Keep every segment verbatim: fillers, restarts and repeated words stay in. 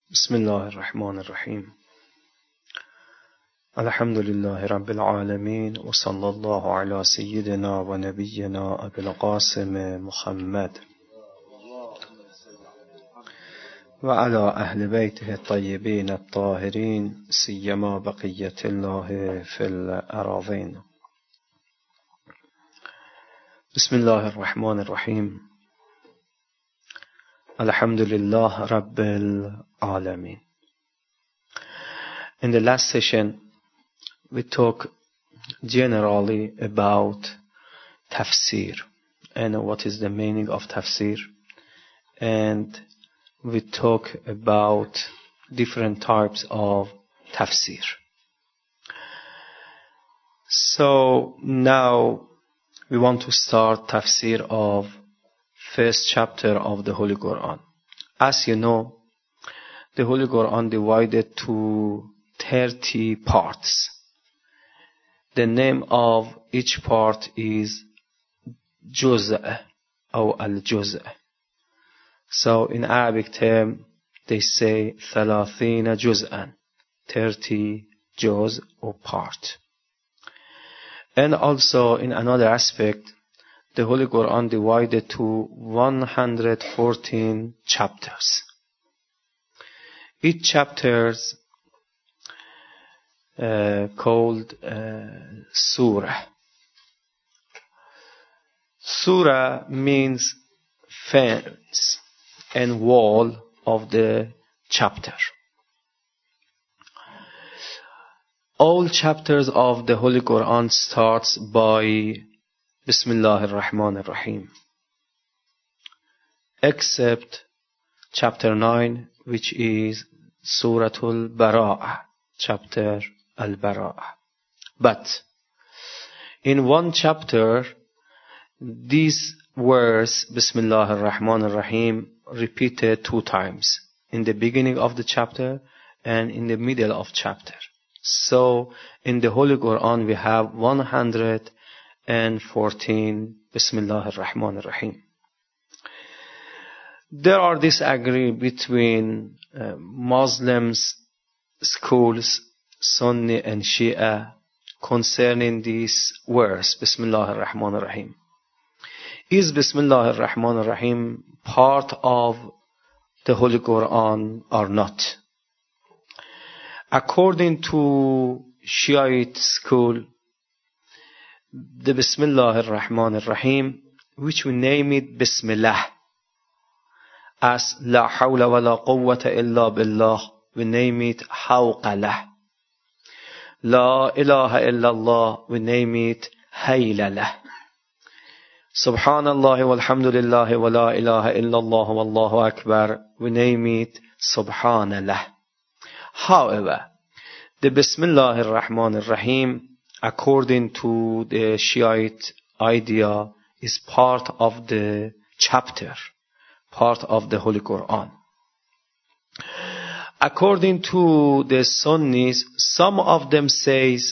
بسم الله الرحمن الرحيم الحمد لله رب العالمين وصلى الله على سيدنا ونبينا أبي القاسم محمد وعلى أهل بيته الطيبين الطاهرين سيما بقية الله في الأراضين. بسم الله الرحمن الرحيم الحمد لله رب العالمين. In the last session, we talked generally about tafsir and what is the meaning of tafsir, and we talk about different types of tafsir. So now we want to start tafsir of first chapter of the Holy Quran. As you know, the Holy Quran divided to thirty parts. The name of each part is Juz' or Al-Juz'. So in Arabic term, they say ثلاثين جزءا, thirty juz or part. And also in another aspect, the Holy Quran divided to one hundred fourteen chapters. Each chapter uh, called uh, surah. Surah means fence and wall of the chapter. All chapters of the Holy Quran starts by Bismillah ar-Rahman ar-Rahim, except chapter nine, which is Suratul Bara'ah, chapter Al-Bara'ah. But in one chapter, this verse, Bismillah ar-Rahman ar-Rahim, repeated two times, in the beginning of the chapter and in the middle of chapter. So in the Holy Quran we have one hundred fourteen Bismillah ar-Rahman ar-Rahim. There are disagreements between uh, Muslims, schools, Sunni and Shia concerning this verse, Bismillah ar-Rahman ar-Rahim. Is Bismillah ar-Rahman ar-Rahim part of the Holy Quran or not? According to Shiite school, the Bismillah ar-Rahman ar-Rahim, which we name it Bismillah, as La hawla wa la quwwata illa billah, we name it Hawqalah. La ilaha illallah, we name it Haylalah. Subhanallah walhamdulillah wa la ilaha illallah wallahu akbar, we name it Subhanallah. However, the Bismillah ar-Rahman ar-Rahim, according to the Shiite idea, is part of the chapter, part of the Holy Quran. According to the Sunnis, some of them says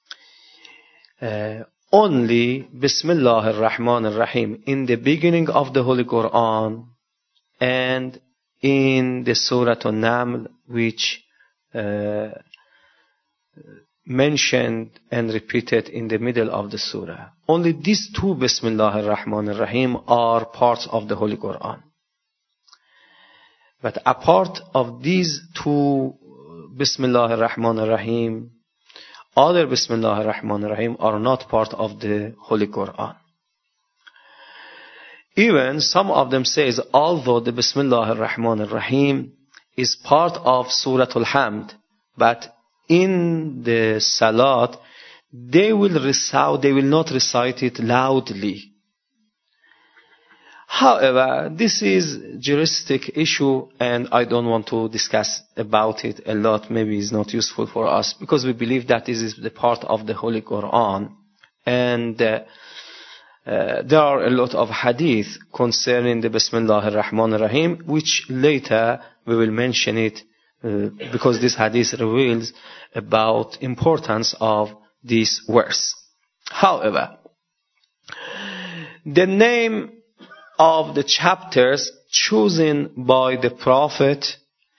uh, only Bismillah ar-Rahman ar-Rahim in the beginning of the Holy Quran and in the Surah An-Naml, which uh, mentioned and repeated in the middle of the surah. Only these two Bismillah ar-Rahman ar-Rahim are parts of the Holy Quran. But apart of these two Bismillah ar-Rahman ar-Rahim, other Bismillah ar-Rahman ar-Rahim are not part of the Holy Quran. Even some of them says, although the Bismillah ar-Rahman ar-Rahim is part of Surah Al-Hamd, but in the Salat, they will recite, they will not recite it loudly. However, this is juristic issue and I don't want to discuss about it a lot. Maybe it's not useful for us because we believe that this is the part of the Holy Quran. And uh, uh, there are a lot of hadith concerning the Bismillah ar-Rahman ar-Rahim, which later we will mention it uh, because this hadith reveals about importance of this verse. However, the name of the chapters chosen by the Prophet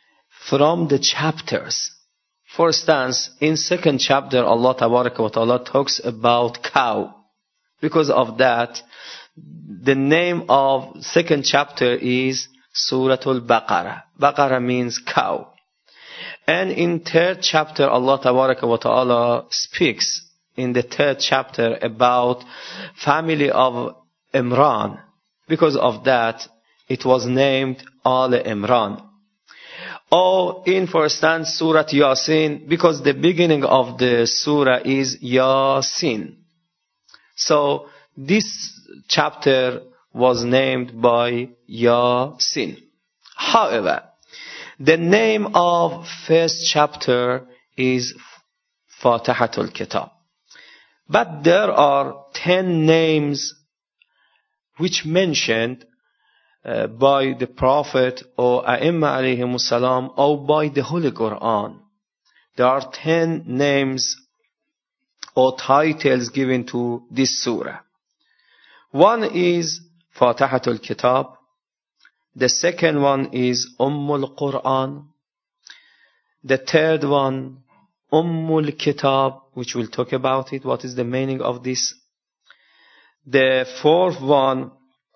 from the chapters. For instance, in second chapter, Allah Tabaraka wa Ta'ala talks about cow. Because of that, the name of second chapter is Suratul Baqarah. Baqarah means cow. And in third chapter, Allah Tabaraka wa Ta'ala speaks in the third chapter about family of Imran. Because of that, it was named Al Imran. Or in, for instance, Surah Yasin, because the beginning of the surah is Yasin. So this chapter was named by Yasin. However, the name of first chapter is Fatihatul Kitab. But there are ten names which mentioned uh, by the Prophet or A'imma alayhimus salam or by the Holy Quran. There are ten names or titles given to this surah. One is Fatihatul Kitab. The second one is Ummul Quran. The third one, Ummul Kitab, which we'll talk about it. What is the meaning of this? The fourth one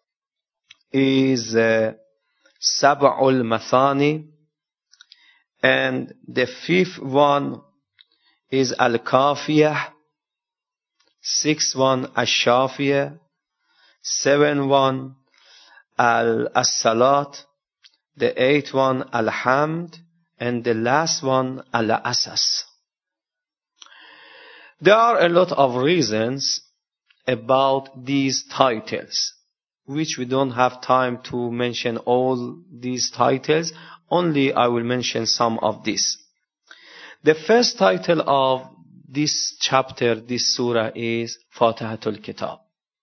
is uh, Sab'ul Mathani. And the fifth one is Al-Kafiyah. Sixth one, Ash-Shafiyah. Seventh one, Al-As-Salat. The eighth one, Al-Hamd. And the last one, Al-Asas. There are a lot of reasons about these titles, which we don't have time to mention all these titles. Only I will mention some of these. The first title of this chapter, this surah, is Fatihatul Kitab.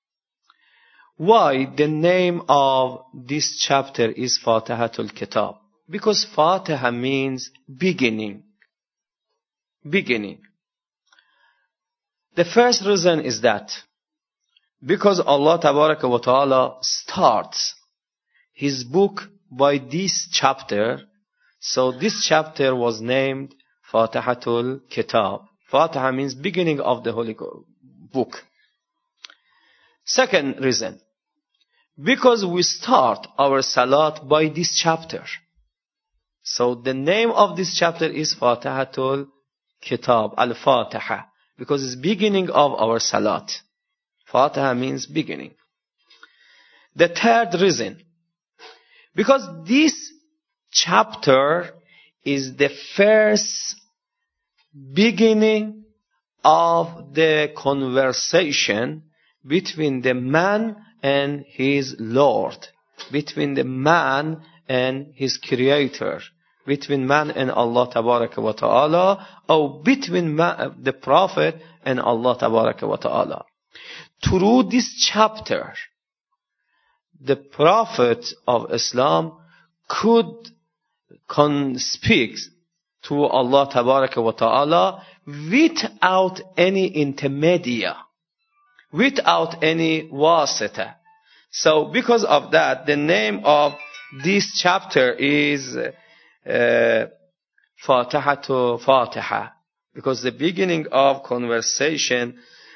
Why the name of this chapter is Fatihatul Kitab? Because Fatiha means beginning. Beginning. The first reason is that because Allah Tabaraka wa Ta'ala starts His book by this chapter, so this chapter was named Fatihatul Kitab. Fatiha means beginning of the Holy Book. Second reason, because we start our Salat by this chapter. So the name of this chapter is Fatihatul Kitab, Al-Fatiha, because it's beginning of our Salat. Fatiha means beginning. The third reason, because this chapter is the first beginning of the conversation between the man and his Lord, between the man and his Creator, between man and Allah Tabaraka wa Ta'ala, or between man, the Prophet and Allah Tabaraka wa Ta'ala. Through this chapter, the Prophet of Islam could con- speak to Allah Tabaraka wa Ta'ala without any intermediary, without any wasita. So because of that, the name of this chapter is uh, Fatihatu Fatiha, because the beginning of conversation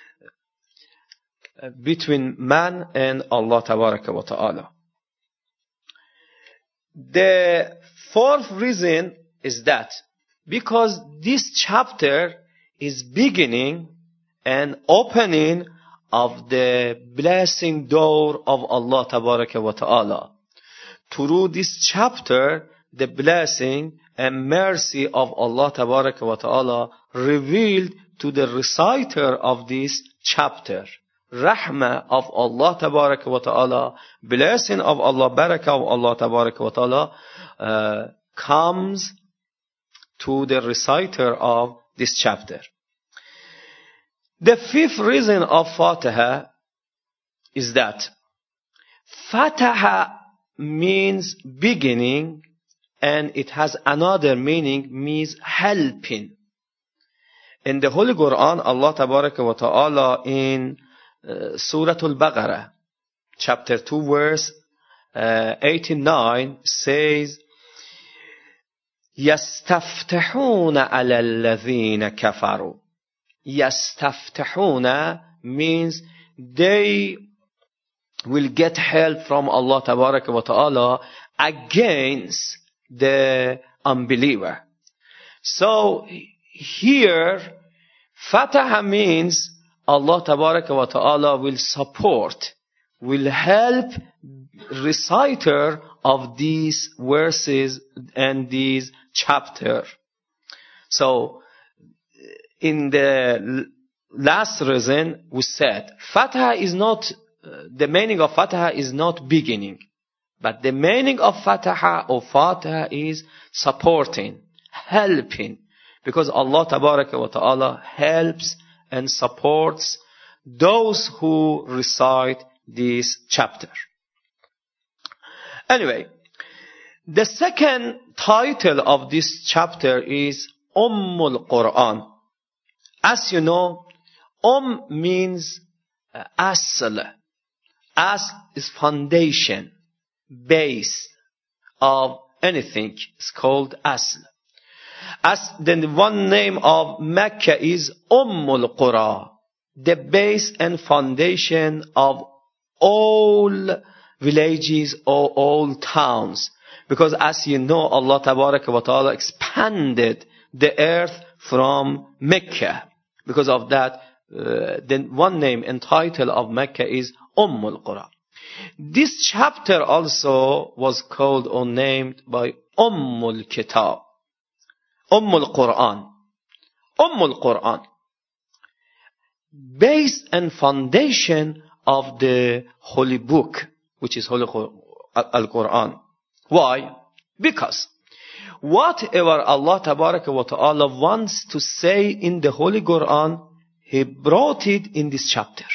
between man and Allah Tabaraka wa Ta'ala. The fourth reason is that because this chapter is beginning and opening of the blessing door of Allah Tabaraka wa Ta'ala. Through this chapter, the blessing and mercy of Allah Tabaraka wa Ta'ala revealed to the reciter of this chapter. Rahmah of Allah Tabaraka wa Ta'ala, blessing of Allah, barakah of Allah Tabaraka wa Ta'ala uh, comes to the reciter of this chapter. The fifth reason of Fatiha is that Fatiha means beginning, and it has another meaning, means helping. In the Holy Quran, Allah Tabaraka wa Ta'ala in uh, Surah Al-Baqarah, chapter two, verse uh, eighty-nine, says, يَسْتَفْتِحُونَ عَلَى الَّذِينَ كَفَرُوا. يَسْتَفْتِحُونَ means they will get help from Allah Tabaraka wa Ta'ala against the unbeliever. So here, Fataha means Allah Tabaraka wa Ta'ala will support, will help reciter of these verses and these chapter. So in the last reason we said, Fataha is not, uh, the meaning of Fataha is not beginning, but the meaning of Fataha or Fataha is supporting, helping, because Allah Tabaraka wa Ta'ala helps and supports those who recite this chapter. Anyway, the second title of this chapter is Ummul Quran. As you know, Umm means uh, asl. As is foundation, base of anything. It's called asl. As then one name of Mecca is Ummul Qura, the base and foundation of all villages or all towns. Because as you know, Allah Tabaraka wa Ta'ala expanded the earth from Mecca. Because of that, uh, then one name and title of Mecca is Ummul Qura. This chapter also was called or named by Ummul Kitab. Ummul Quran. Ummul Quran. Base and foundation of the holy book, which is Holy Al-Quran. Why? Because whatever Allah Tabaraka wa Ta'ala wants to say in the Holy Quran, He brought it in this chapter.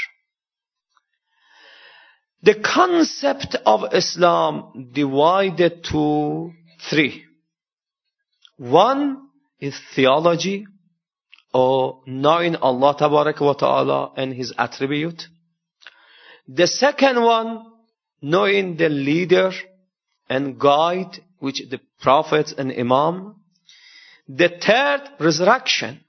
The concept of Islam divided to three. One is theology, or knowing Allah Tabaraka wa Ta'ala and His attribute. The second one, knowing the leader and guide, which the prophets and imam. The third, resurrection.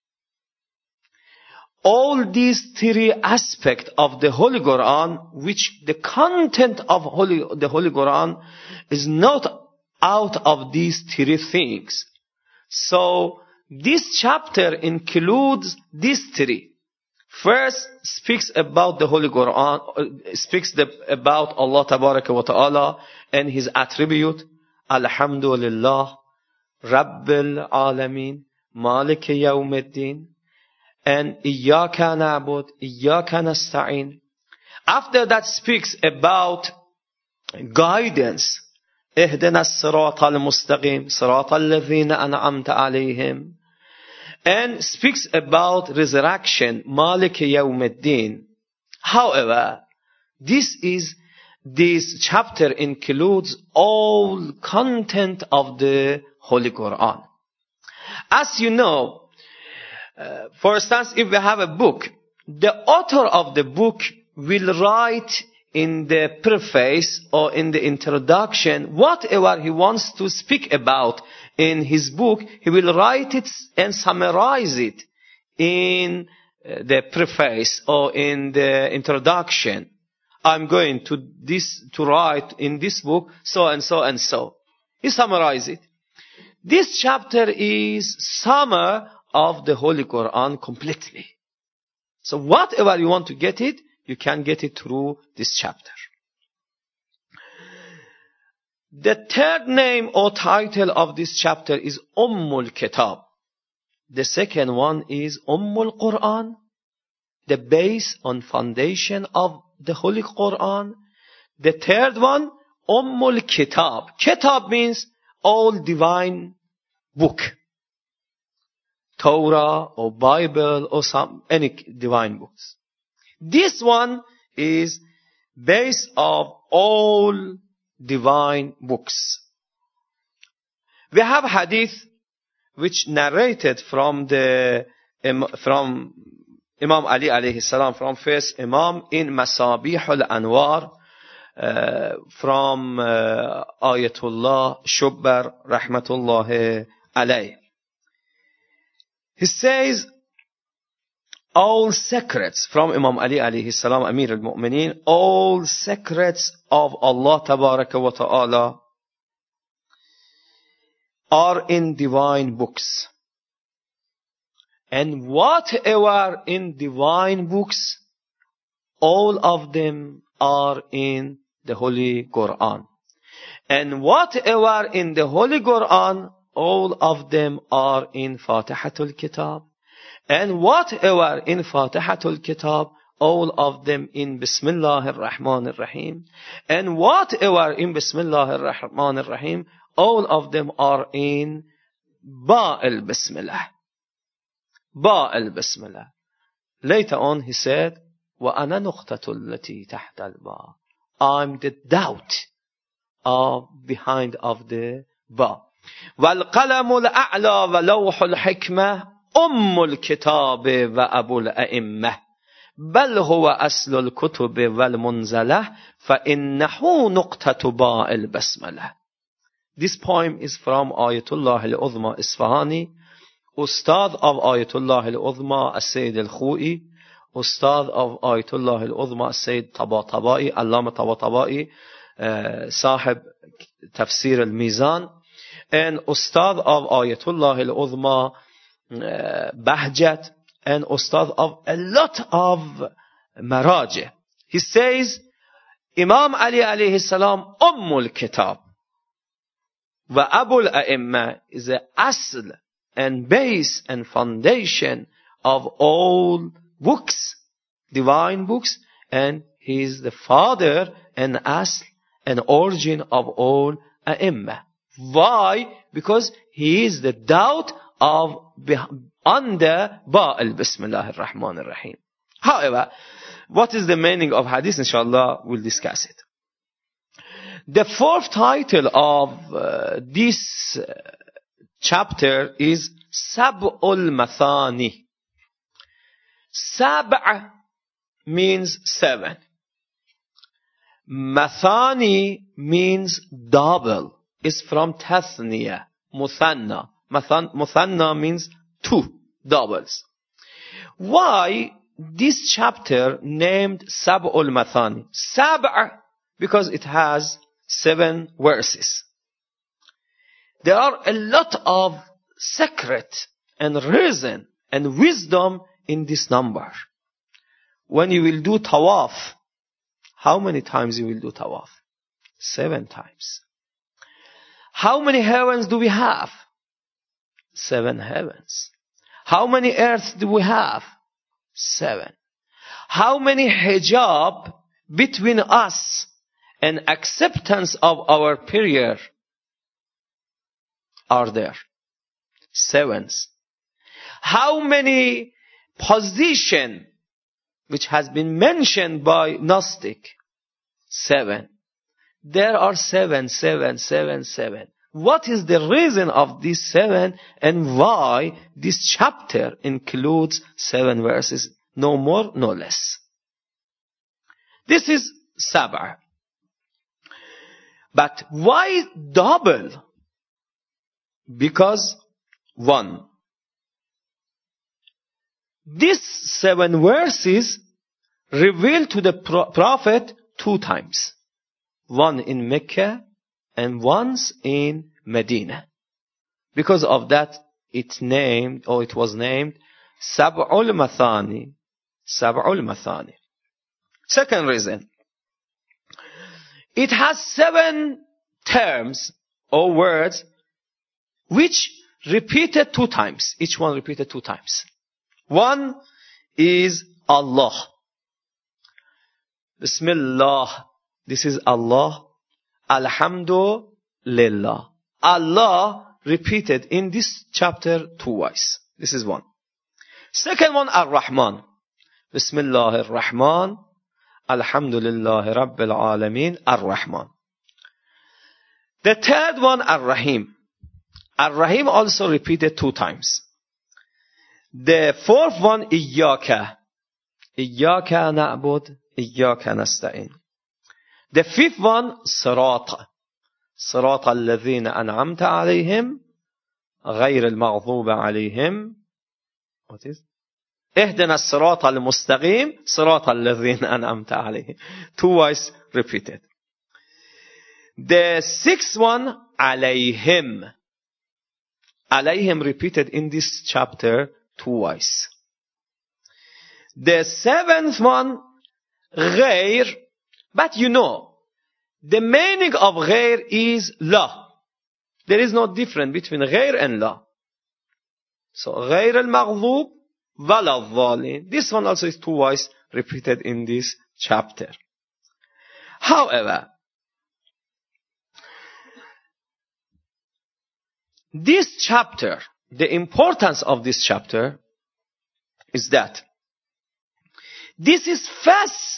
All these three aspects of the Holy Quran, which the content of Holy, the Holy Quran is not out of these three things. So this chapter includes these three. First speaks about the Holy Quran, speaks the, about Allah Tabaraka wa Ta'ala and His attribute. Alhamdulillah, Rabbil Alameen, Maliki Yawmiddin, and Iyyaka na'bud, Iyyaka nasta'in. After that speaks about guidance. اهدنا الصراط المستقيم صراط الذين أنعمت عليهم, and speaks about resurrection, Malik Yawmiddin. However, this is this chapter includes all content of the Holy Quran. As you know, uh, for instance, if we have a book, the author of the book will write in the preface or in the introduction whatever he wants to speak about in his book. He will write it and summarize it in the preface or in the introduction. I'm going to this to write in this book so and so and so. He summarizes it. This chapter is summary of the Holy Quran completely. So whatever you want to get it, you can get it through this chapter. The third name or title of this chapter is Ummul Kitab. The second one is Ummul Quran, the base and foundation of the Holy Quran. The third one, Ummul Kitab. Kitab means all divine book. Torah or Bible or some any divine books. This one is base of all divine books. We have hadith which narrated from the from Imam Ali alayhi salam, from first Imam in Masabih al-Anwar, uh, from uh, Ayatollah Shubbar Rahmatullah alayh. He says, all secrets from Imam Ali alayhi salam, Amir al-Mu'mineen, all secrets of Allah tabaraka wa ta'ala are in divine books. And whatever in divine books, all of them are in the Holy Quran. And whatever in the Holy Quran, all of them are in Fatihatul Kitab. And whatever in Fatihatul Kitab, all of them in Bismillah ar-Rahman ar-Rahim. And whatever in Bismillah ar-Rahman ar-Rahim, all of them are in Ba al-Bismillah. Ba al-Bismillah. Later on he said, وَأَنَا نُقْطَةُ الَّتِي تَحْتَ الْبَا. I'm the doubt of behind of the Ba. وَالْقَلَمُ الْأَعْلَى وَلَوْحُ الْحِكْمَةِ أُمُّ الْكِتَابِ وَأَبُو الْأَئِمَّةِ بَلْ هُوَ أَصْلُ الْكُتُبِ وَالْمُنْزَلَةِ فَإِنَّهُ نُقْطَةُ بَاءِ الْبَسْمَلَةِ. This poem is from Ayatollah al-Uzma Isfahani, Ustad of Ayatollah al-Uzma As-Sayyid al-Khou'i, Ustad of Ayatollah al-Uzma As-Sayyid Tabatabai, Allama Tabatabai, uh, Sahib Tafsir al-Mizan, and Ustad of Ayatollah al-Uzma uh, Bahjat, and Ustad of a lot of Maraji. He says, Imam Ali alayhi salam, Ummul Kitab. Wa Abul A'imma is the asl and base and foundation of all books, divine books, and he is the father and asl and origin of all A'imma. Why? Because he is the doubt of under Ba al-Bismillah ar-Rahman ar-Rahim. However, what is the meaning of hadith? Inshallah, we'll discuss it. The fourth title of uh, this uh, chapter is Sab'ul Mathani. Sab' means seven. Mathani means double. It's from Tathniya, Muthanna. Muthanna means two doubles. Why this chapter named Sab'ul Mathani? Sab' because it has seven verses. There are a lot of secret and reason and wisdom in this number. When you will do tawaf, how many times you will do tawaf? Seven times. How many heavens do we have? Seven heavens. How many earths do we have? Seven. How many hijab between us and acceptance of our prayer are there? Sevens. How many position which has been mentioned by Gnostic? Seven. There are seven, seven, seven, seven. What is the reason of these seven and why this chapter includes seven verses? No more, no less. This is Sab'ah. But why double? Because one. These seven verses revealed to the Prophet two times. One in Mecca and once in Medina. Because of that, it named, or it was named, Sab'ul Mathani. Sab'ul Mathani. Second reason. It has seven terms or words which repeated two times. Each one repeated two times. One is Allah. Bismillah. This is Allah. Alhamdulillah. Allah repeated in this chapter twice. This is one. Second one, Ar-Rahman. Bismillah ar-Rahman. Alhamdulillah Rabbil Alameen. Ar-Rahman. The third one, Ar-Rahim. Ar-Rahim also repeated two times. The fourth one, Iyyaka. Iyyaka na'bud, Iyyaka nasta'in. The fifth one, صراط. صراط الذين أنعمت عليهم غير المغضوب عليهم. What is? اهدنا الصراط المستقيم صراط الذين أنعمت عليهم. Twice repeated. The sixth one, عليهم. عليهم repeated in this chapter twice. The seventh one, غير. But you know, the meaning of غير is لا. There is no difference between غير and لا. So غير المغضوب ولا الضالين. This one also is twice repeated in this chapter. However, this chapter, the importance of this chapter is that this is first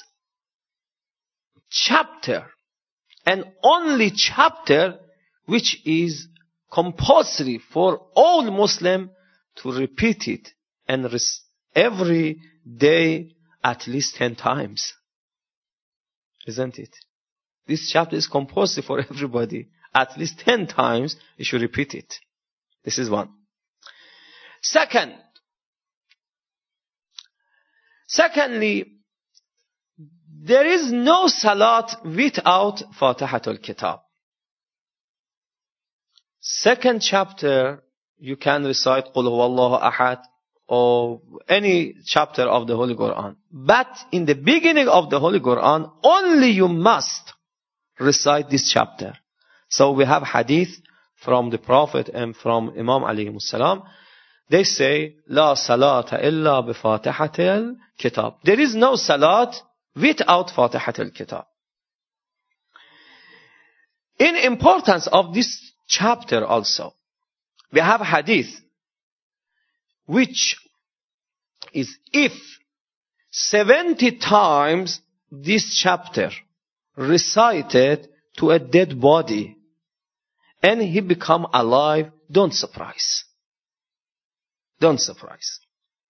chapter and only chapter which is compulsory for all Muslims to repeat it and every day at least ten times. Isn't it? This chapter is compulsory for everybody. At least ten times you should repeat it. This is one. Second, secondly, there is no salat without Fatihatul Kitab. Second chapter, you can recite Qul Huwallahu Ahad or any chapter of the Holy Quran. But in the beginning of the Holy Quran, only you must recite this chapter. So we have hadith from the Prophet and from Imam alayhi salam. They say, La salata illa bi Fatihatil Kitab. There is no salat without Fatihatil Kitab. In importance of this chapter also, we have hadith which is if seventy times this chapter recited to a dead body and he become alive, don't surprise. Don't surprise.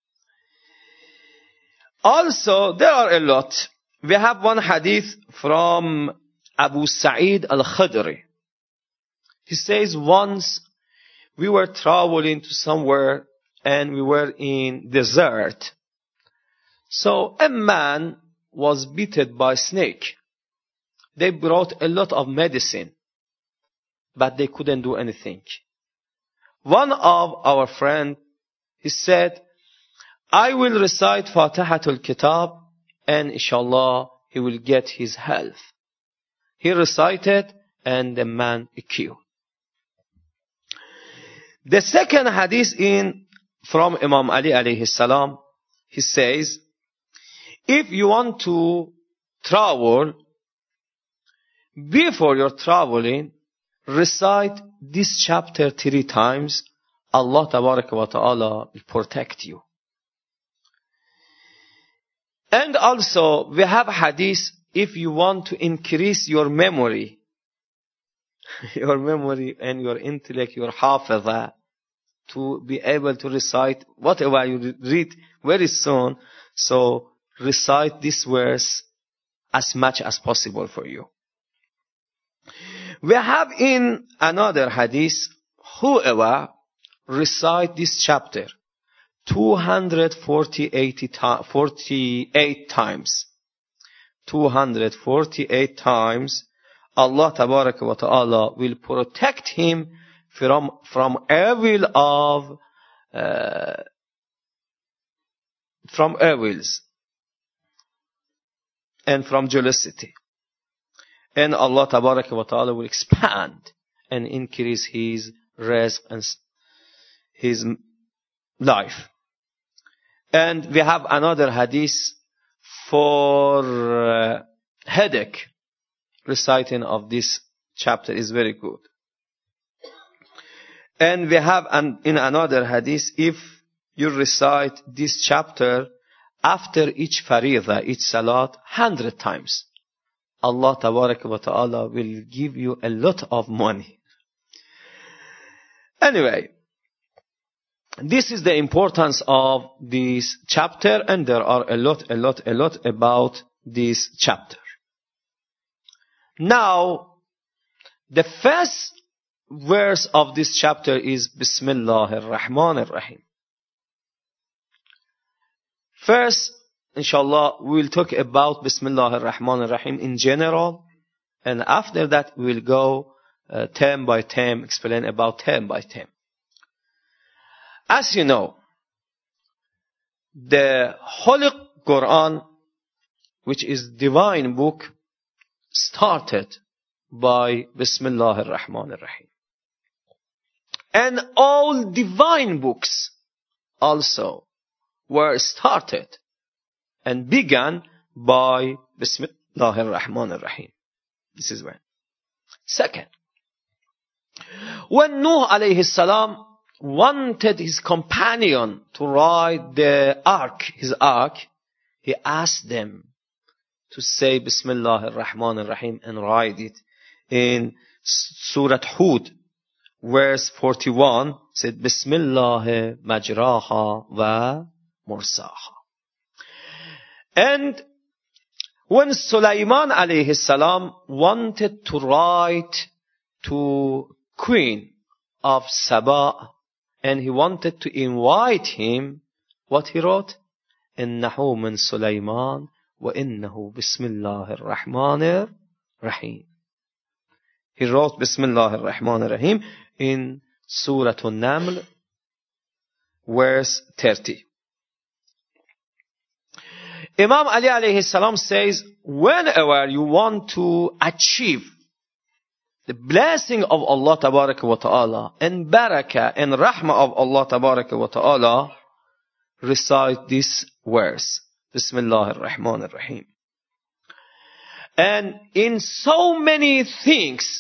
Also, there are a lot. We have one hadith from Abu Sa'id al-Khudri. He says, once we were traveling to somewhere and we were in desert. So a man was bitten by a snake. They brought a lot of medicine, but they couldn't do anything. One of our friends, he said, I will recite Fatihatul Kitab and inshallah he will get his health. He recited and the man cured. The second hadith in from Imam Ali alayhi salam, he says, if you want to travel, before you're traveling, recite this chapter three times. Allah tabaraka wa ta'ala will protect you. And also, we have hadith, if you want to increase your memory, your memory and your intellect, your hafiza, to be able to recite whatever you read very soon. So recite this verse as much as possible for you. We have in another hadith, whoever recite this chapter two hundred forty-eight times, two hundred forty-eight times, Allah tabaraka wa ta'ala will protect him from from evil of uh, from evils and from jealousy. And Allah tabaraka wa ta'ala will expand and increase his rizq and his life. And we have another hadith for uh, headache. Reciting of this chapter is very good. And we have an, in another hadith, if you recite this chapter after each faridah, each salat, hundred times, Allah tabaraka wa ta'ala will give you a lot of money. Anyway, this is the importance of this chapter, and there are a lot, a lot, a lot about this chapter. Now, the first verse of this chapter is Bismillahir Rahmanir Rahim. First, inshallah, we will talk about Bismillahir Rahmanir Rahim in general, and after that we will go uh, term by term, explain about term by term. As you know, the Holy Quran, which is divine book, started by Bismillahir Rahmanir Rahim. And all divine books also were started and began by Bismillahir Rahmanir Rahim. This is one. Second, when Nuh alayhi salam wanted his companion to ride the ark, his ark, he asked them to say Bismillahir Rahmanir Rahim and ride it. In Surah Hud, verse forty-one, said Bismillah majraha wa mursaha. And when Sulaiman alayhi salam wanted to write to Queen of Saba, and he wanted to invite him, what he wrote? Innahu min Sulaiman wa innahu Bismillahir Rahmanir Rahim. He wrote Bismillahir Rahmanir Rahim in Surah An-Naml, verse thirty. Imam Ali alayhi salam says, whenever you want to achieve the blessing of Allah tabaraka wa ta'ala and barakah and rahmah of Allah tabaraka wa ta'ala, recite this verse, Bismillahir Rahmanir Rahim. And in so many things,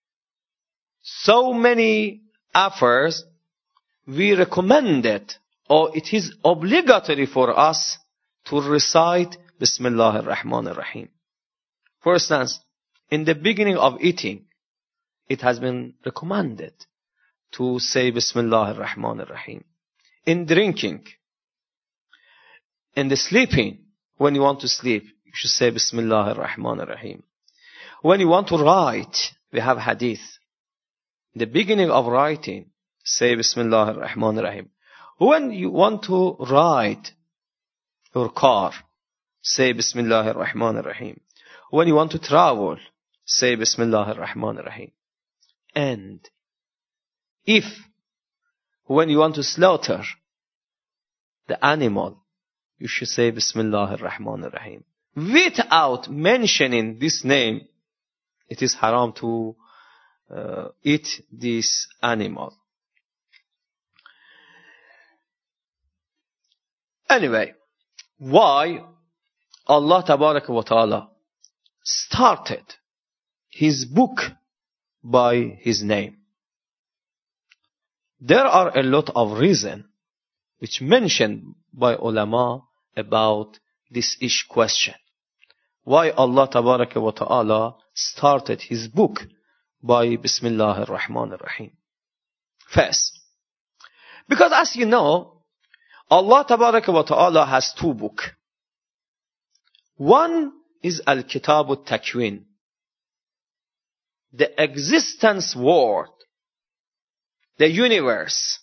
so many efforts, we recommend it, or it is obligatory for us to recite Bismillahir Rahmanir Rahim. For instance, in the beginning of eating, it has been recommended to say Bismillahir Rahmanir Rahim. In drinking, in the sleeping, when you want to sleep, you should say Bismillahir Rahmanir Rahim. When you want to write, we have hadith. In the beginning of writing, say Bismillahir Rahmanir Rahim. When you want to ride your car, say Bismillahir Rahmanir Rahim. When you want to travel, say Bismillahir Rahmanir Rahim. And if, when you want to slaughter the animal, you should say Bismillahir Rahmanir Rahim. Without mentioning this name, it is haram to uh, eat this animal. Anyway, why Allah Tabaraka wa Ta'ala started His book by His name? There are a lot of reasons which mentioned by ulama about this ish question. Why Allah Tabaraka wa Ta'ala started His book by Bismillahir Rahmanir Rahim? First, because as you know, Allah Tabaraka wa Ta'ala has two books. One is Al-Kitab Al-Takwin, the existence world, the universe,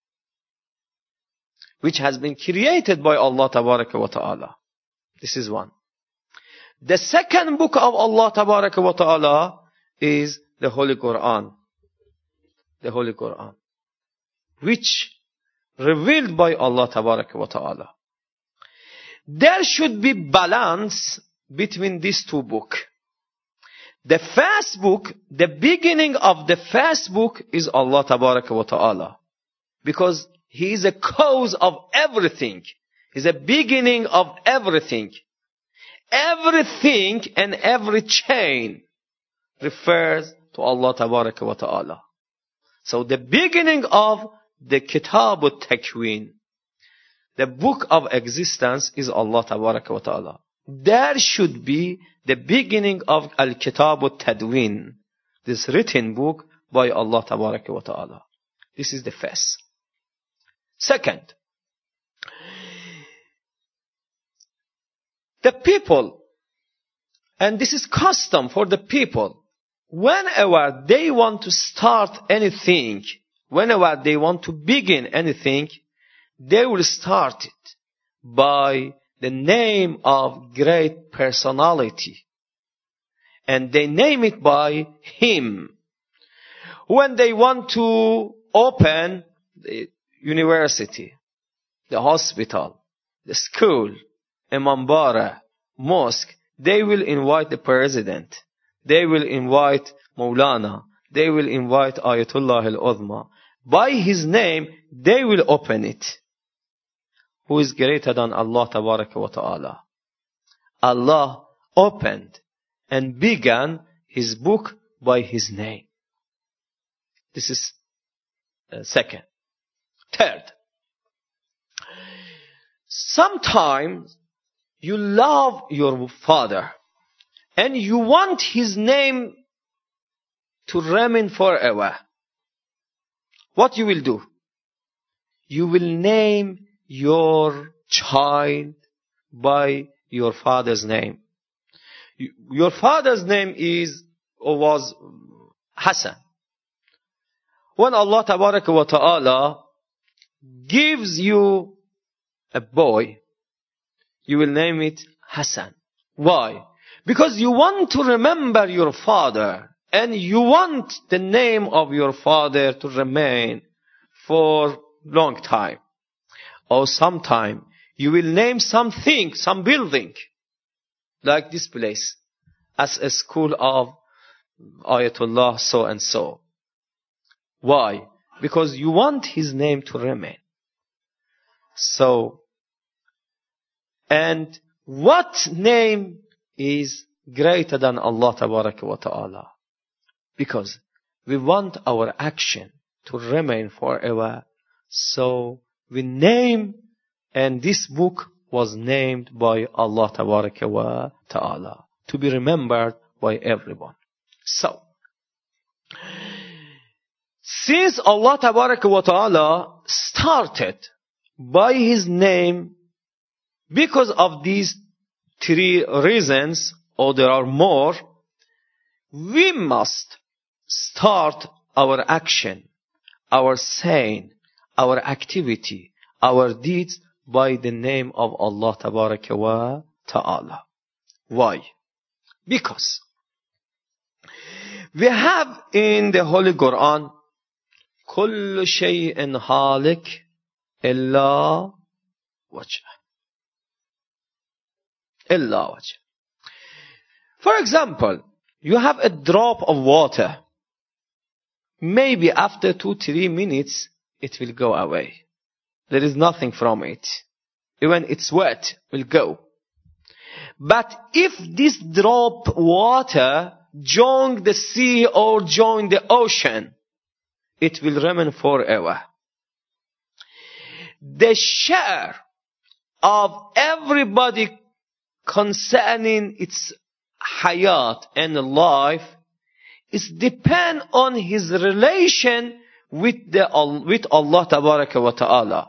which has been created by Allah Tabaraka wa Ta'ala. This is one. The second book of Allah Tabaraka wa Ta'ala is the Holy Quran. The Holy Quran, which revealed by Allah Tabaraka wa Ta'ala. There should be balance between these two books. The first book, the beginning of the first book is Allah Tabaraka wa Ta'ala. Because He is a cause of everything. He is a beginning of everything. Everything and every chain refers to Allah Tabaraka wa Ta'ala. So the beginning of the Kitab al-Takwin, the book of existence, is Allah Tabaraka wa Ta'ala. There should be the beginning of Al-Kitab al-Tadwin, this written book by Allah Tabaraka wa Ta'ala. This is the first. Second, the people And this is custom for the people. Whenever they want to start anything, whenever they want to begin anything, they will start it by the name of great personality. And they name it by him. When they want to open the university, the hospital, the school, a mambara, mosque, they will invite the president. They will invite Maulana. They will invite Ayatollah al-Uzma. By his name, they will open it. Who is greater than Allah Tabaraka wa Ta'ala? Allah opened and began his book by his name. This is uh, second. Third. Sometimes you love your father and you want his name to remain forever. What you will do? You will name your child by your father's name. Your father's name is or was Hassan. When Allah Tabaraka wa Ta'ala gives you a boy, you will name it Hassan. Why? Because you want to remember your father and you want the name of your father to remain for long time. Or sometime you will name something, some building, like this place, as a school of Ayatollah so and so. Why? Because you want his name to remain. So, and what name is greater than Allah Tabaraka wa Ta'ala? Because we want our action to remain forever. So we name, and this book was named by Allah Tabaraka wa Ta'ala to be remembered by everyone. So, since Allah Tabaraka wa Ta'ala started by his name, because of these three reasons, or there are more, we must start our action, our saying, our activity, our deeds by the name of Allah Tabaraka wa Ta'ala. Why? Because we have in the Holy Quran, كل شيء هالك إلا وجهه. إلا وجهه. For example, you have a drop of water. Maybe after two, three minutes, it will go away. There is nothing from it. Even it's wet, will go. But if this drop water join the sea or join the ocean, it will remain forever. The share of everybody concerning its hayat and life is depend on his relation with the with Allah Tabaraka wa Ta'ala.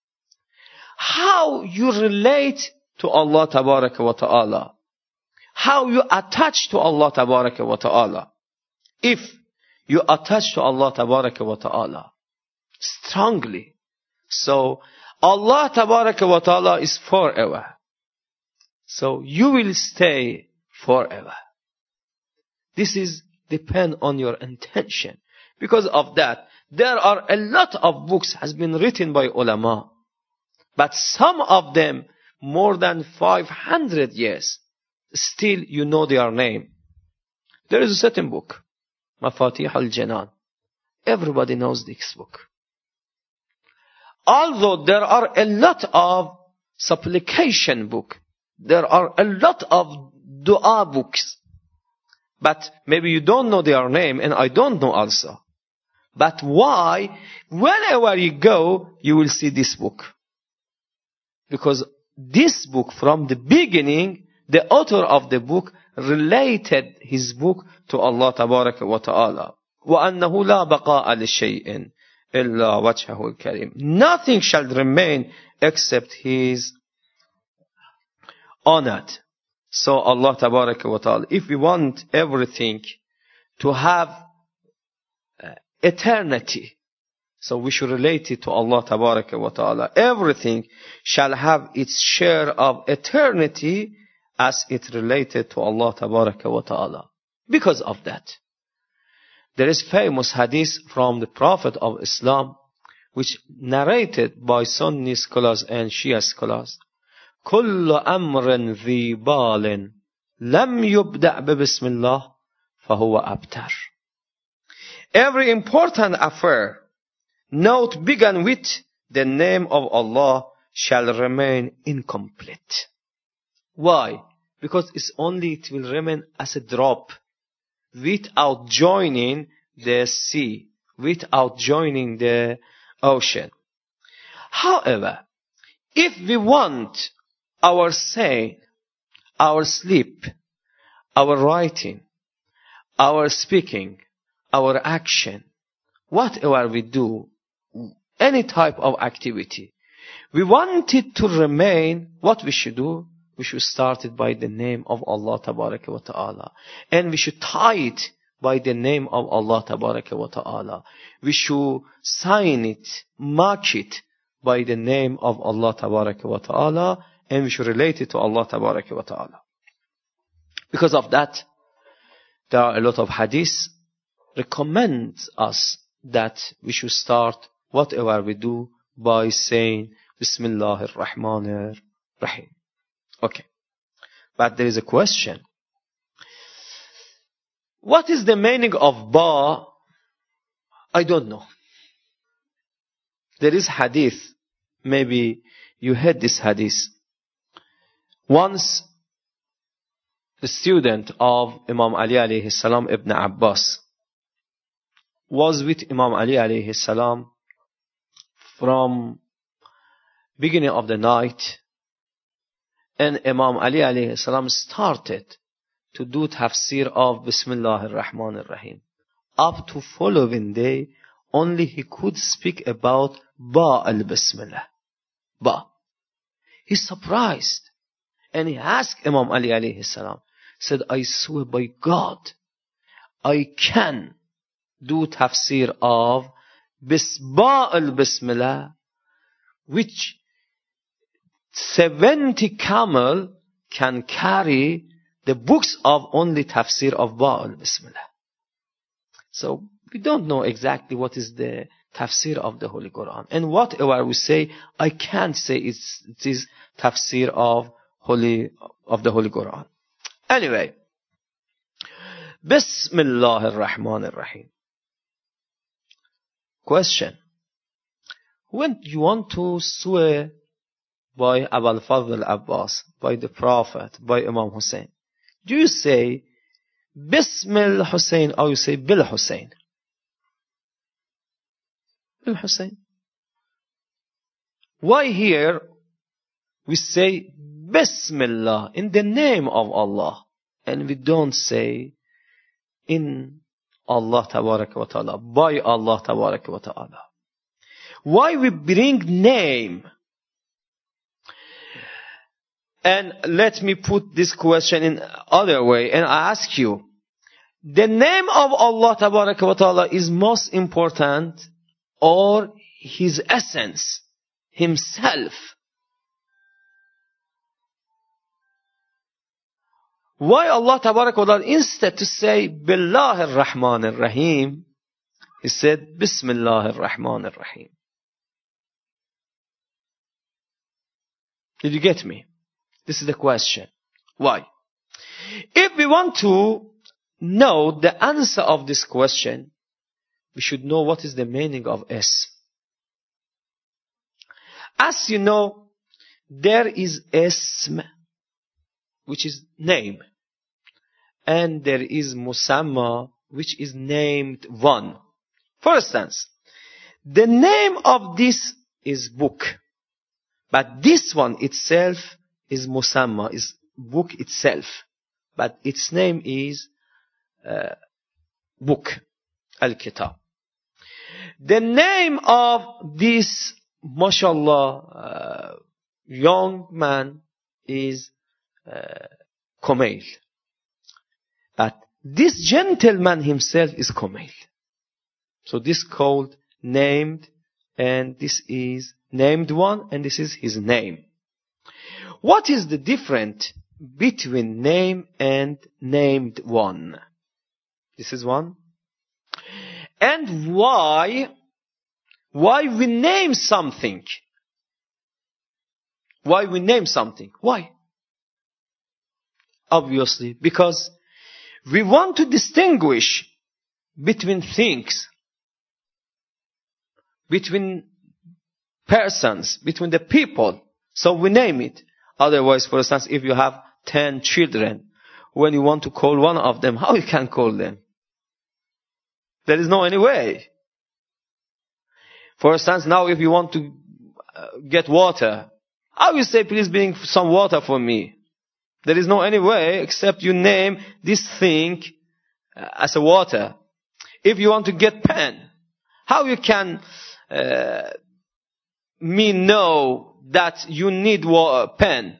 How you relate to Allah Tabaraka wa Ta'ala, how you attach to Allah Tabaraka wa Ta'ala. If you attach to Allah Tabaraka wa Ta'ala strongly, so Allah Tabaraka wa Ta'ala is forever. So you will stay forever. This is depend on your intention. Because of that, there are a lot of books has been written by ulama, but some of them more than five hundred years, still you know their name. There is a certain book, Mafatih al-Janan. Everybody knows this book. Although there are a lot of supplication book, there are a lot of dua books, but maybe you don't know their name, and I don't know also. But why? Whenever you go, you will see this book. Because this book, from the beginning, the author of the book related his book to Allah Tabaraka wa Ta'ala. وَأَنَّهُ لَا بَقَاءَ لِشَيْءٍ إِلَّا وَجْهَهُ الْكَرِيمِ. Nothing shall remain except his honored, So Allah Tabaraka wa Ta'ala, if we want everything to have uh, eternity, so we should relate it to Allah Tabaraka wa Ta'ala. Everything shall have its share of eternity as it related to Allah Tabaraka wa Ta'ala. Because of that, there is famous hadith from the Prophet of Islam, which narrated by Sunni scholars and Shia scholars. كل أمر ذي بال لم يبدأ ببسم الله فهو أبتر. Every important affair not begun with the name of Allah shall remain incomplete. Why? Because it's only it will remain as a drop without joining the sea, without joining the ocean. However, if we want our saying, our sleep, our writing, our speaking, our action, whatever we do, any type of activity, we want it to remain, what we should do? We should start it by the name of Allah Tabaraka wa Ta'ala. And we should tie it by the name of Allah Tabaraka wa Ta'ala. We should sign it, mark it by the name of Allah Tabaraka wa Ta'ala. And we should relate it to Allah Tabaraka wa Ta'ala. Because of that, there are a lot of hadiths recommend us that we should start whatever we do by saying Bismillahir Rahmanir Rahim. Okay. But there is a question. What is the meaning of Ba? I don't know. There is hadith. Maybe you heard this hadith. Once, the student of Imam Ali alayhi salam, Ibn Abbas, was with Imam Ali alayhi salam from beginning of the night, and Imam Ali alayhi salam started to do tafsir of Bismillahir Rahmanir Rahim. Up to following day, only he could speak about Ba al-Bismillah. Ba. He's surprised. And he asked Imam Ali alayhi salam, said, I swear by God, I can do tafsir of Ba al-Bismillah, which seventy camel can carry the books of only tafsir of Ba al-Bismillah. So we don't know exactly what is the tafsir of the Holy Quran. And whatever we say, I can't say it's, it is tafsir of Holy of the Holy Quran. Anyway, Bismillahir Rahmanir Rahim. Question. When you want to swear by Abul Fadl Abbas, by the Prophet, by Imam Hussein, do you say Bismillah Hussein or you say Bil Hussein? Bil Hussein. Why here we say Bismillah, in the name of Allah, and we don't say in Allah Tabaraka wa Ta'ala, by Allah Tabaraka wa Ta'ala? Why we bring name? And let me put this question in other way, and I ask you, the name of Allah Tabaraka wa Ta'ala is most important, or His essence, Himself? Why Allah Tabaraka wa Ta'ala, instead to say Billahir Rahmanir Rahim, He said Bismillahir Rahmanir Rahim? Did you get me? This is the question. Why? If we want to know the answer of this question, we should know what is the meaning of S. As you know, there is Ism, which is name, and there is Musamma, which is named one. For instance, the name of this is book, but this one itself is Musamma, is book itself, but its name is uh, book, Al-Kitab. The name of this, mashallah, uh, young man is uh, Kumail. But this gentleman himself is Kumail. So this called named, and this is named one, and this is his name. What is the difference between name and named one? This is one. And why, why we name something? Why we name something? Why? Obviously, because we want to distinguish between things, between persons, between the people. So we name it. Otherwise, for instance, if you have ten children, when you want to call one of them, how you can call them? There is no any way. For instance, now if you want to uh, get water, how you say, please bring some water for me? There is no any way except you name this thing uh, as a water. If you want to get pen, how you can uh, me know that you need a pen?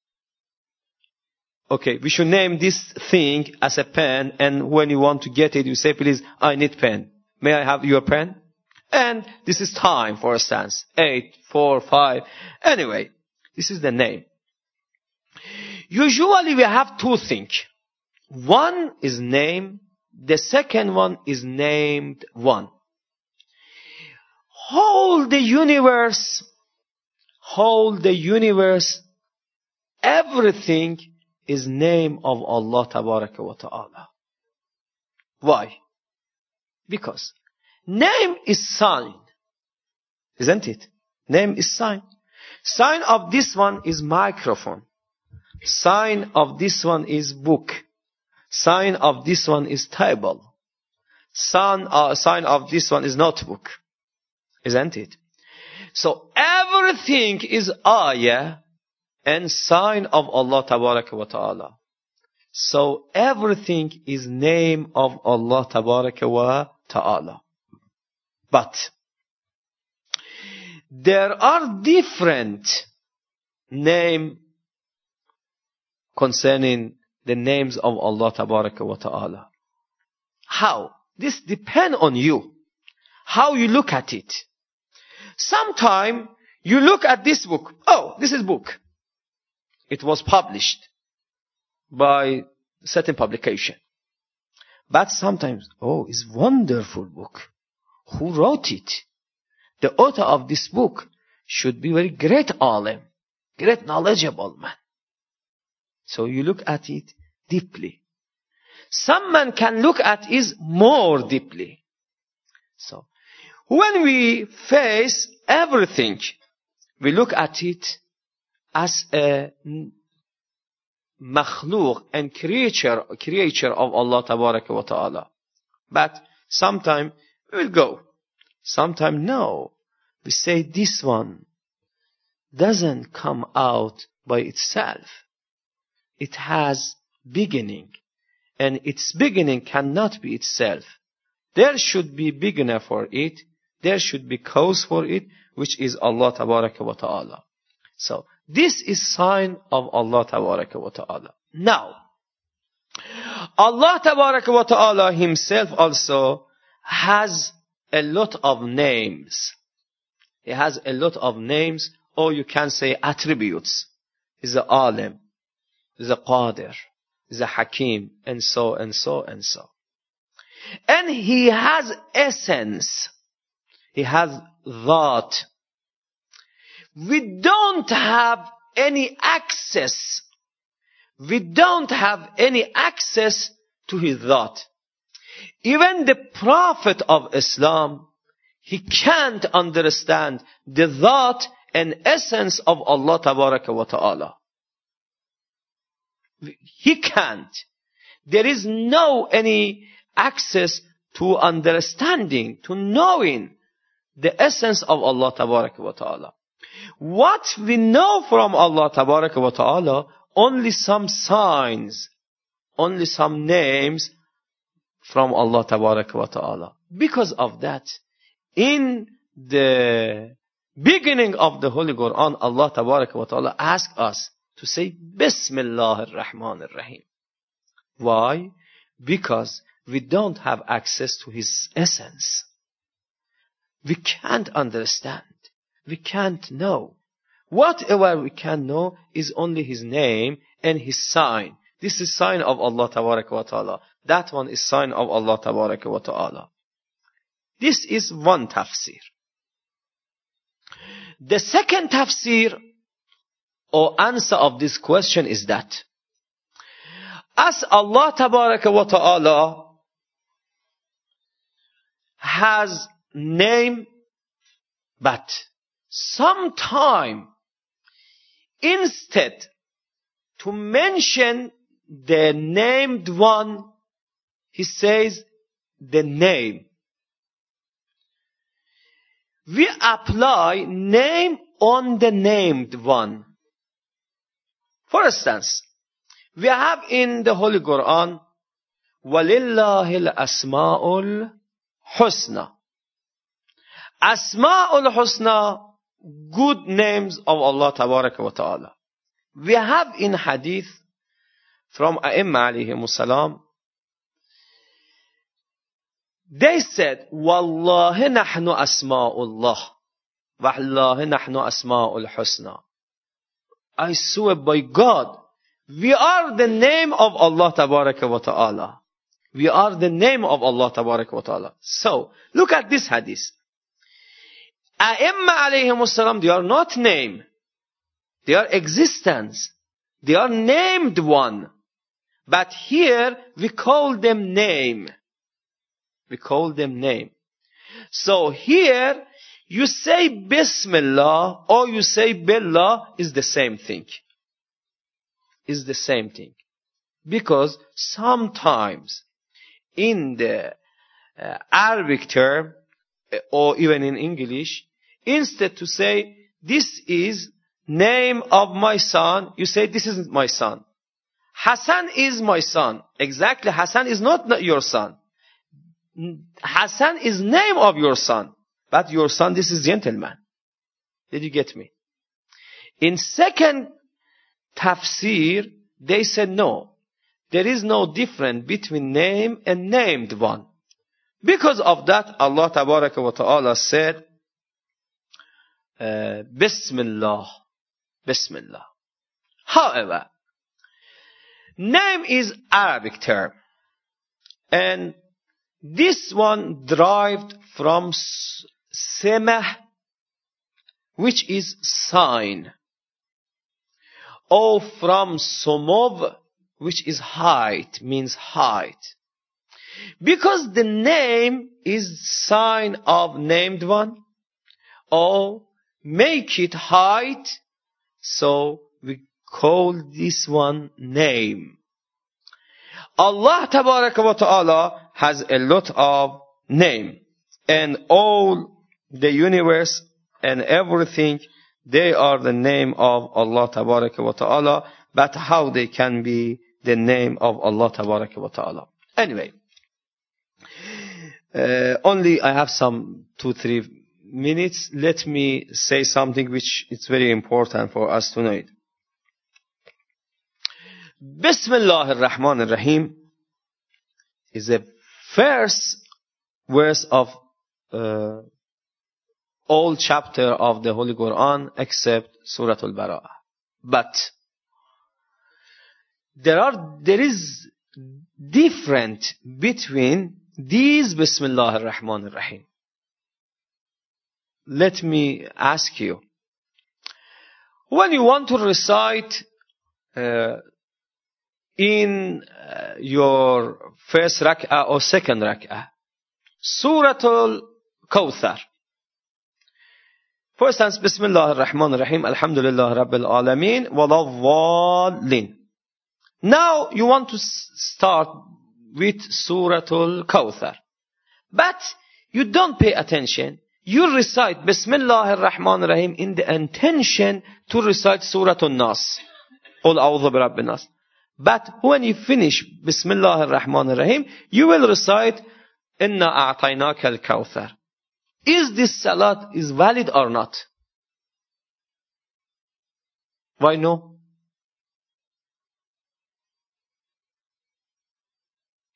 Okay, we should name this thing as a pen, and when you want to get it, you say, please, I need pen. May I have your pen? And this is time, for instance. Eight, four, five. Anyway, this is the name. Usually we have two things. One is name. The second one is named one. Whole the universe, whole the universe, everything is name of Allah Tabaraka wa Ta'ala. Why? Because name is sign. Isn't it? Name is sign. Sign of this one is microphone. Sign of this one is book. Sign of this one is table. Sign, uh, sign of this one is notebook. Isn't it? So everything is ayah and sign of Allah Tabaraka wa Ta'ala. So everything is name of Allah Tabaraka wa Ta'ala. But there are different name concerning the names of Allah Tabaraka wa Ta'ala. How? This depends on you. How you look at it. Sometime you look at this book. Oh, this is book. It was published by certain publication. But sometimes, oh, it's wonderful book. Who wrote it? The author of this book should be very great alim, great knowledgeable man. So you look at it deeply. Some man can look at it more deeply. So when we face everything, we look at it as a makhluk and creature, creature of Allah Tabaraka wa Ta'ala. But sometime we will go. Sometime no. We say this one doesn't come out by itself. It has beginning. And its beginning cannot be itself. There should be beginner for it. There should be cause for it, which is Allah Tabaraka wa Ta'ala. So, this is sign of Allah Tabaraka wa Ta'ala. Now, Allah Tabaraka wa Ta'ala himself also has a lot of names. He has a lot of names, or you can say attributes. He's a alim, he's a qadir, he's a hakim, and so and so and so. And he has essence. He has that. We don't have any access. We don't have any access to his that. Even the Prophet of Islam, he can't understand the that and essence of Allah Tabaraka wa Ta'ala. He can't. There is no any access to understanding, to knowing the essence of Allah Tabaraka wa Ta'ala. What we know from Allah Tabaraka wa Ta'ala, only some signs, only some names from Allah Tabaraka wa Ta'ala. Because of that, in the beginning of the Holy Quran, Allah Tabaraka wa Ta'ala asked us, to say Bismillah ar-Rahman ar-Rahim. Why? Because we don't have access to his essence. We can't understand. We can't know. Whatever we can know is only his name and his sign. This is sign of Allah Tabaraka wa Ta'ala. That one is sign of Allah Tabaraka wa Ta'ala. This is one tafsir. The second tafsir or answer of this question is that as Allah Tabaraka wa Ta'ala has name, but sometime instead to mention the named one, he says the name. We apply name on the named one. For instance, we have in the Holy Quran, وَلِلَّهِ الْأَسْمَاءُ الْحُسْنَى. Asma'ul Husna, good names of Allah Tabaraka wa Ta'ala. We have in hadith from A'imma alayhimus salam, they said, Wallahi nahnu asma'ullah, Wallahi nahnu asma'ul husna. I swear by God, we are the name of Allah Tabaraka wa Ta'ala. We are the name of Allah Tabaraka wa Ta'ala. So, look at this hadith. A'imma alayhimus salam, they are not name. They are existence. They are named one. But here, we call them name. We call them name. So here, you say Bismillah or you say Billah is the same thing. Is the same thing. Because sometimes in the uh, Arabic term or even in English, instead to say this is name of my son, you say this isn't my son. Hassan is my son. Exactly, Hassan is not your son. Hassan is name of your son. But your son, this is gentleman. Did you get me? In second tafsir, they said no. There is no difference between name and named one. Because of that, Allah Tabaraka wa Ta'ala said, uh, Bismillah. Bismillah. However, name is Arabic term. And this one derived from semah, which is sign. Or from somov, which is height, means height. Because the name is sign of named one, or make it height, so we call this one name. Allah Tabaraka wa Ta'ala has a lot of name, and all the universe and everything, they are the name of Allah Tabaraka wa Ta'ala, but how they can be the name of Allah Tabaraka wa Ta'ala. Anyway, uh, only I have some two, three minutes. Let me say something which is very important for us to know it. Bismillah ar-Rahman ar-Rahim is the first verse of uh, all chapter of the Holy Quran except Surah Al-Bara'ah. But there are there is different between these Bismillah ar-Rahman ar-Rahim. Let me ask you, when you want to recite uh, in uh, your first rak'ah or second rak'ah, Surah Al-Kawthar, for instance, Bismillah ar-Rahman ar-Rahim, Alhamdulillah Rabbil Alameen, Wala-Dhalin. Now you want to start with Surah Al-Kawthar. But you don't pay attention. You recite Bismillah ar-Rahman ar-Rahim in the intention to recite Surah Al-Nas. Qul a'udhu bi Rabbin Nas. But when you finish Bismillah ar-Rahman ar-Rahim, you will recite Inna a'tainaka al-Kawthar. Is this salat is valid or not? Why no?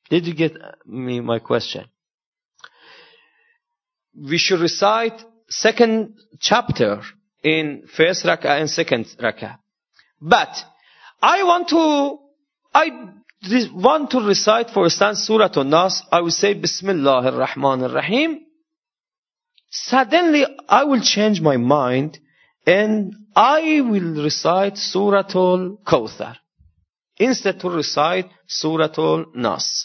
Did you get me my question? We should recite second chapter in first rak'ah and second rak'ah. But I want to, I want to recite, for instance, Surah An-Nas. I will say Bismillah ar-Rahman ar-Rahim. Suddenly I will change my mind and I will recite Surah Al-Kawthar instead to recite Surah Al-Nas.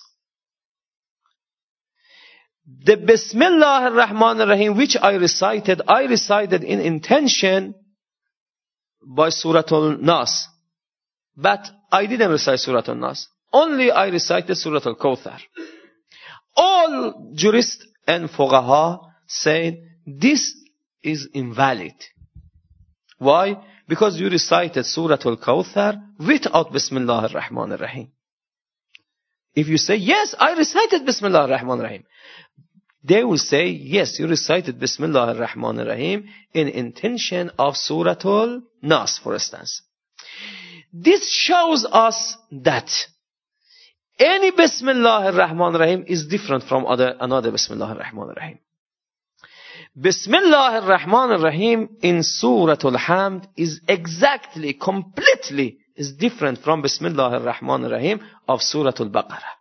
The Bismillah ar-Rahman ar-Rahim which I recited, I recited in intention by Surah Al-Nas. But I didn't recite Surah Al-Nas. Only I recited Surah Al-Kawthar. All jurists and fuqaha said this is invalid. Why? Because you recited Surah Al-Kawthar without Bismillah ar-Rahman ar-Rahim. If you say, yes, I recited Bismillah ar-Rahman ar-Rahim, they will say, yes, you recited Bismillah ar-Rahman ar-Rahim in intention of Surah Al-Nas, for instance. This shows us that any Bismillah ar-Rahman ar-Rahim is different from other, another Bismillah ar-Rahman ar-Rahim. Bismillah ar-Rahman ar-Rahim in Surah Al-Hamd is exactly, completely is different from Bismillah ar-Rahman ar-Rahim of Surah Al-Baqarah.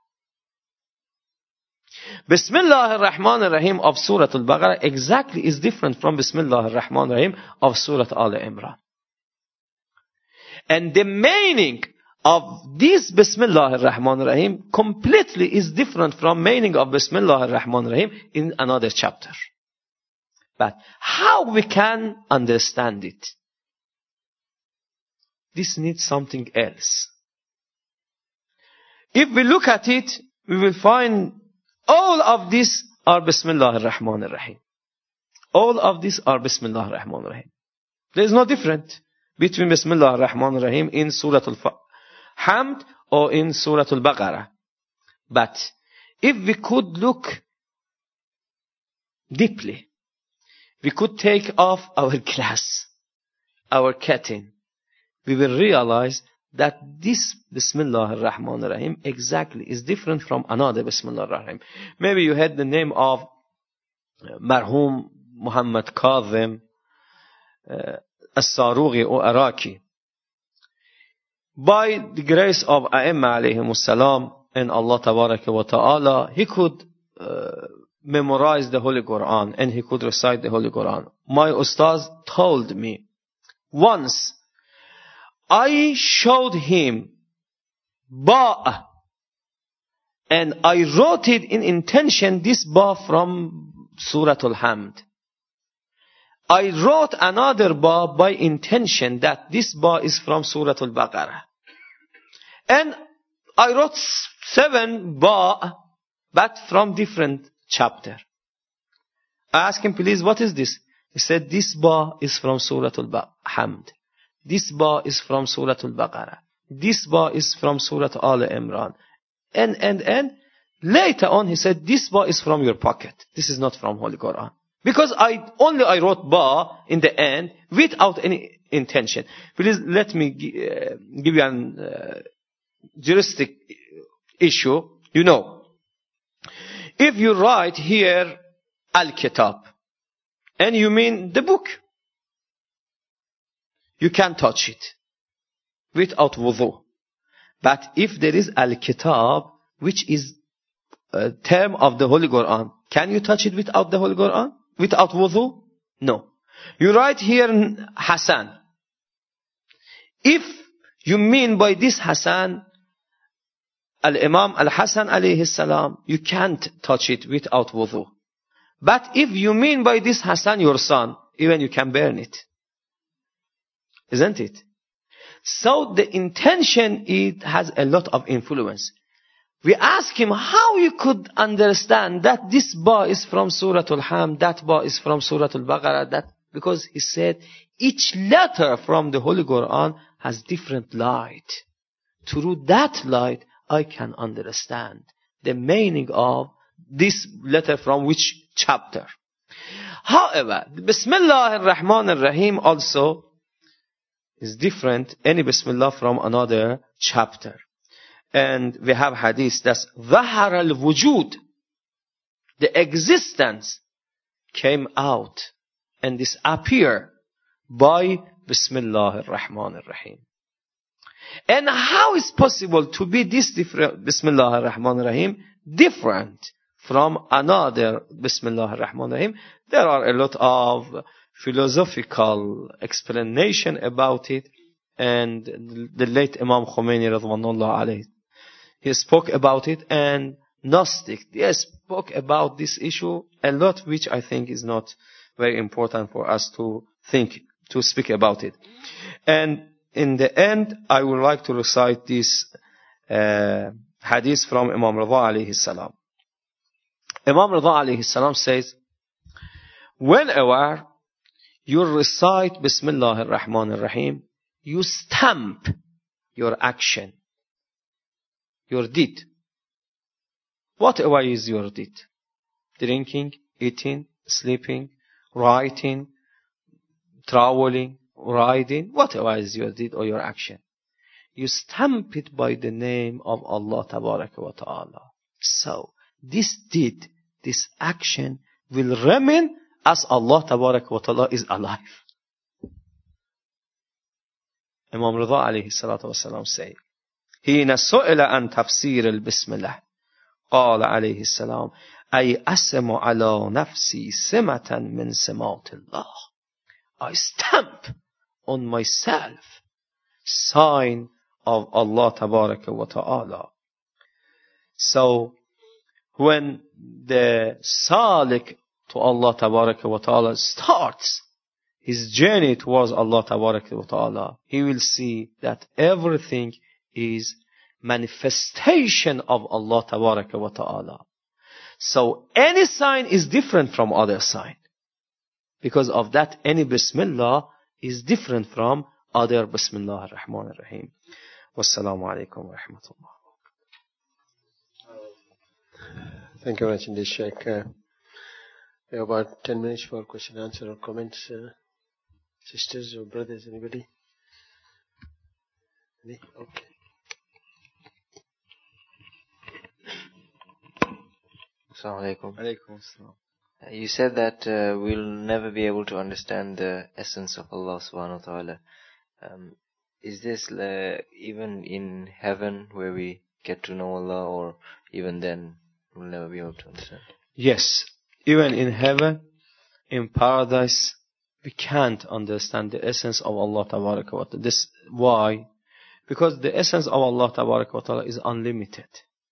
Bismillah ar-Rahman ar-Rahim of Surah Al-Baqarah exactly is different from Bismillah ar-Rahman ar-Rahim of Surah Al-Imran. And the meaning of this Bismillah ar-Rahman ar-Rahim completely is different from meaning of Bismillah ar-Rahman ar-Rahim in another chapter. But how we can understand it? This needs something else. If we look at it, we will find all of these are Bismillah ar-Rahman ar-Rahim. All of these are Bismillah ar-Rahman ar-Rahim. There is no difference between Bismillah ar-Rahman ar-Rahim in Surah Al-Hamd or in Surah Al-Baqarah. But if we could look deeply, we could take off our glass, our curtain, we will realize that this Bismillah ar-Rahman ar-Rahim exactly is different from another Bismillah ar-Rahim. Maybe you heard the name of Marhum Muhammad Kazim uh, As-Sarughi or Iraqi. By the grace of A'imma alayhimus salam and Allah tabaraka wa ta'ala, he could uh, memorize the Holy Quran and he could recite the Holy Quran. My ustaz told me once I showed him ba and I wrote it in intention, this ba from Surah Al-Hamd. I wrote another ba by intention that this ba is from Surah Al-Baqarah. And I wrote seven ba but from different chapter. I asked him, please, what is this? He said, this ba is from Surah Al-Hamd. This ba is from Surah Al-Baqarah. This ba is from Surah Al-Imran. And, and, and, later on he said, this ba is from your pocket. This is not from Holy Quran. Because I, only I wrote ba in the end without any intention. Please let me uh, give you an uh, juristic issue. You know, if you write here, Al-Kitab, and you mean the book, you can't touch it without wudu. But if there is Al-Kitab, which is a term of the Holy Quran, can you touch it without the Holy Quran? Without wudu? No. You write here Hassan. If you mean by this Hassan, Al-Imam Al-Hassan alayhi salam, you can't touch it without wudu. But if you mean by this Hassan your son, even you can burn it. Isn't it? So the intention, it has a lot of influence. We ask him how you could understand that this ba is from Surah Al-Hamd, that ba is from Surah Al-Baqarah, that, because he said each letter from the Holy Quran has different light. Through that light, I can understand the meaning of this letter from which chapter. However, the Bismillah ar-Rahman ar-Rahim also is different, any Bismillah from another chapter. And we have hadith that's ظهر الوجود. The existence came out and disappeared by Bismillah ar-Rahman ar-Rahim. And how is possible to be this different, Bismillah ar-Rahman ar-Rahim, different from another Bismillah ar-Rahman ar-Rahim? There are a lot of philosophical explanation about it, and the late Imam Khomeini radwanullah alayhi, he spoke about it, and Gnostic, they spoke about this issue a lot, which I think is not very important for us to think, to speak about it. And in the end, I would like to recite this uh, hadith from Imam Rida alayhi salam. Imam Rida alayhi salam says, whenever you recite Bismillah ar-Rahman ar-Rahim, you stamp your action, your deed. Whatever is your deed, drinking, eating, sleeping, writing, traveling, riding, whatever is your deed or your action, you stamp it by the name of Allah Tabaraka wa Ta'ala. So, this deed, this action will remain as Allah Tabaraka wa Ta'ala is alive. Imam Rida alayhi salatu wa salam say, حين سئل عن تفسير البسم الله قال عليه السلام أي أسم على نفسي سمة من سمات الله. I stamp on myself sign of Allah Tabaraka wa Ta'ala. So when the salik to Allah Tabaraka wa Ta'ala starts his journey towards Allah Tabaraka wa Ta'ala, he will see that everything is manifestation of Allah Tabaraka wa Ta'ala. So any sign is different from other sign. Because of that, any Bismillah is different from other Bismillah ar-Rahman ar-Rahim. Wassalamu alaikum wa rahmatullah. Thank you very much indeed, Sheikh. Uh, we have about ten minutes for question, answer, or comments. Uh, sisters or brothers, anybody? Any? Okay. Assalamu alaikum. Alaikum assalam. You said that uh, we'll never be able to understand the essence of Allah subhanahu wa ta'ala. Um, is this uh, even in heaven where we get to know Allah, or even then we'll never be able to understand? Yes, even in heaven, in paradise, we can't understand the essence of Allah Tabaraka wa Ta'ala. This, why? Because the essence of Allah Tabaraka wa Ta'ala is unlimited.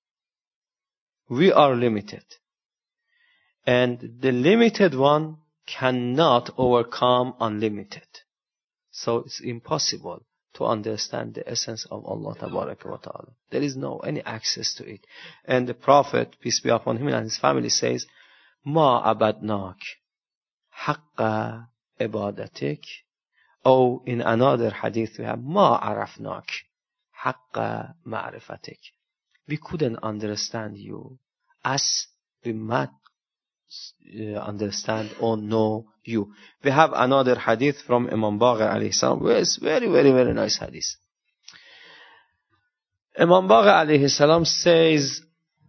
We are limited. And the limited one cannot overcome unlimited. So it's impossible to understand the essence of Allah Tabaraka wa Ta'ala. There is no any access to it. And the Prophet, peace be upon him, and his family says, Ma abadnak haqqa ibadatik. Or in another hadith we have, Ma arafnak haqqa ma'rifatik. We couldn't understand you as we might uh, understand or know you. We have another hadith from Imam Baqir alayhi salam, which is very, very, very nice hadith. Imam Baqir alayhi salam says,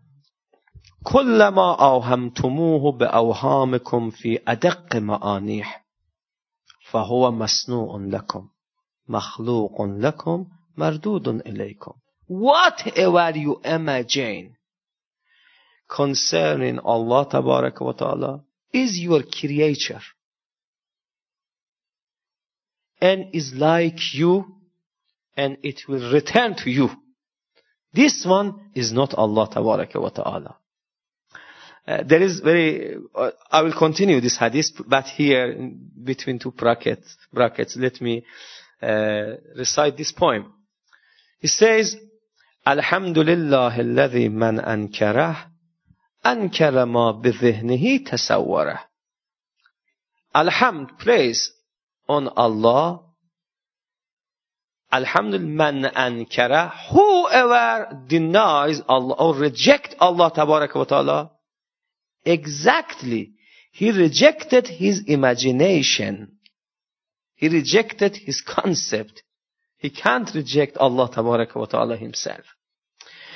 كلما أوهمتموه بأوهامكم في أدق معانيه فهو مصنوع لكم مخلوق لكم مردود إليكم. Whatever you imagine concerning Allah Tabaraka wa Ta'ala is your creature and is like you, and it will return to you. This one is not Allah Tabaraka wa Ta'ala. Uh, there is very, uh, I will continue this hadith, but here in between two brackets, brackets, let me uh, recite this poem. He says, Alhamdulillah alladhi man ankarah ankara ma bidhihnihi tasawwarah. Alhamd, praise on Allah. Alhamdulillah man ankara, whoever denies Allah or reject Allah Tabaraka wa Ta'ala, exactly, he rejected his imagination. He rejected his concept. He can't reject Allah Tabaraka wa Ta'ala himself.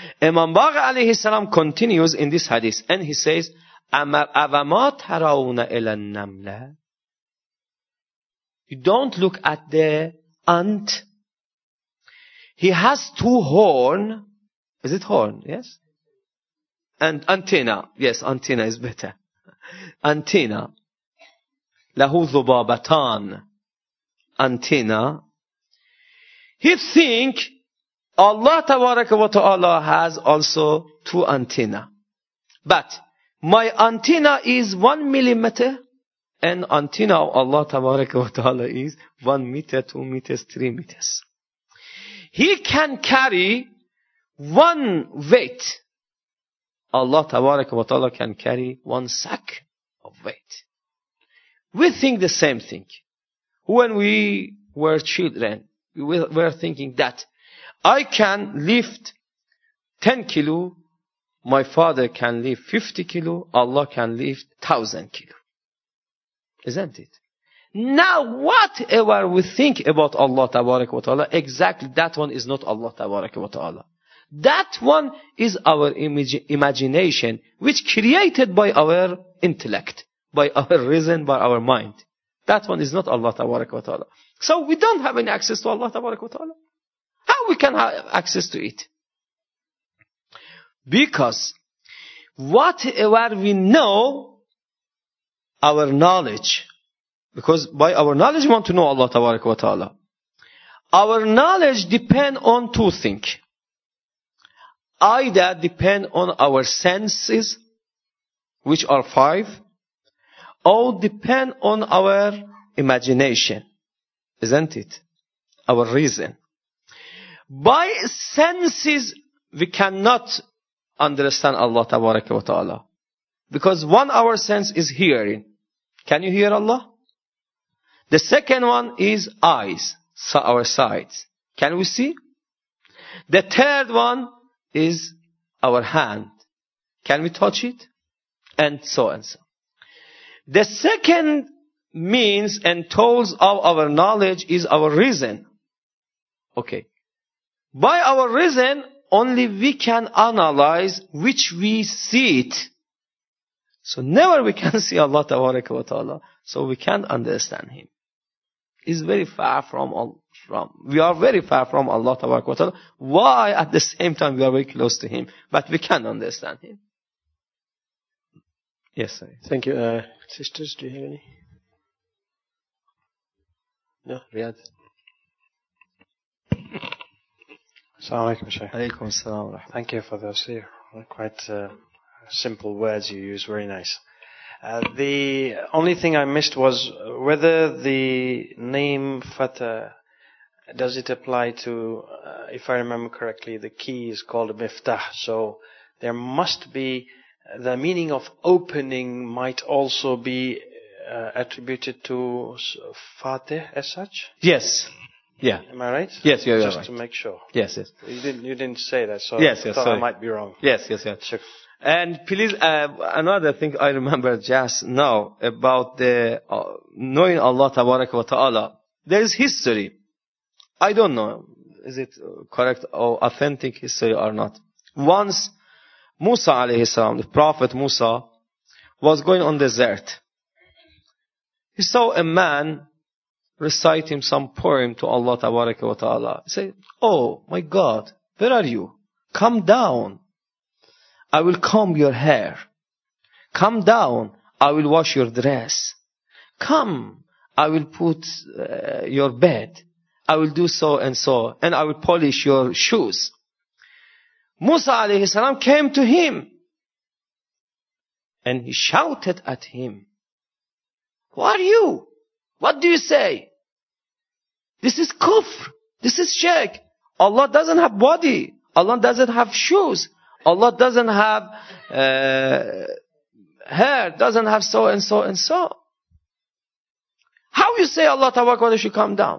Imam Baqir alayhi salam continues in this hadith and he says, أَوَمَا تَرَوْنَ إِلَى النَّمْلَةِ. You don't look at the ant. He has two horns. Is it horn? Yes? And antenna. Yes, antenna is better. Antenna. له ذبابتان. Antenna. He think Allah Tabaraka wa Ta'ala has also two antenna. But my antenna is one millimeter and antenna of Allah Tabaraka wa Ta'ala is one meter, two meters, three meters. He can carry one weight. Allah Tabaraka wa Ta'ala can carry one sack of weight. We think the same thing. When we were children, we were thinking that I can lift ten kilo, my father can lift fifty kilo, Allah can lift one thousand kilo. Isn't it? Now whatever we think about Allah Tabaraka wa Ta'ala, exactly that one is not Allah Tabaraka wa Ta'ala. That one is our imag- imagination, which created by our intellect, by our reason, by our mind. That one is not Allah Tabaraka wa Ta'ala. So we don't have any access to Allah Tabaraka wa Ta'ala. How we can have access to it? Because whatever we know, our knowledge, because by our knowledge we want to know Allah Tabaraka wa Ta'ala. Our knowledge depend on two things. Either depend on our senses, which are five, or depend on our imagination. Isn't it? Our reason. By senses, we cannot understand Allah Tabaraka wa Ta'ala. Because one our sense is hearing. Can you hear Allah? The second one is eyes, so our sides. Can we see? The third one is our hand. Can we touch it? And so and so. The second means and tools of our knowledge is our reason. Okay. By our reason, only we can analyze which we see it. So never we can see Allah Tabaraka wa Ta'ala. So we can't understand Him. He's very far from all. From. We are very far from Allah Tabaraka wa Ta'ala. Why at the same time we are very close to Him, but we can't understand Him? Yes, sir. Thank you. Uh, sisters, do you have any? No, Riyadh. Assalamu alaikum, Shaykh. Alaykum as-salam. Thank you for those here. Quite uh, simple words you use, very nice. Uh, the only thing I missed was whether the name Fatah, does it apply to, uh, if I remember correctly, the key is called a miftah. So there must be, the meaning of opening might also be uh, attributed to Fatih as such? Yes. Yeah. Am I right? Yes, you're, you're Just right. to make sure. Yes, yes. You didn't, you didn't say that, so Yes, I yes, thought sorry. I might be wrong. Yes, yes, yes. Sure. And please, uh, another thing I remember just now about the uh, knowing Allah Tabaraka wa Ta'ala. There is history. I don't know, is it correct or authentic history or not. Once, Musa alayhi salam, the Prophet Musa, was going on the desert. He saw a man reciting some poem to Allah Tabaraka wa Ta'ala. He said, "Oh my God, where are you? Come down. I will comb your hair. Come down. I will wash your dress. Come. I will put uh, your bed. I will do so and so. And I will polish your shoes." Musa alayhi salam came to him. And he shouted at him, "Who are you? What do you say? This is kufr. This is shirk. Allah doesn't have body. Allah doesn't have shoes. Allah doesn't have uh, hair, doesn't have so and so and so. How you say Allah Tabaraka wa Ta'ala should come down?"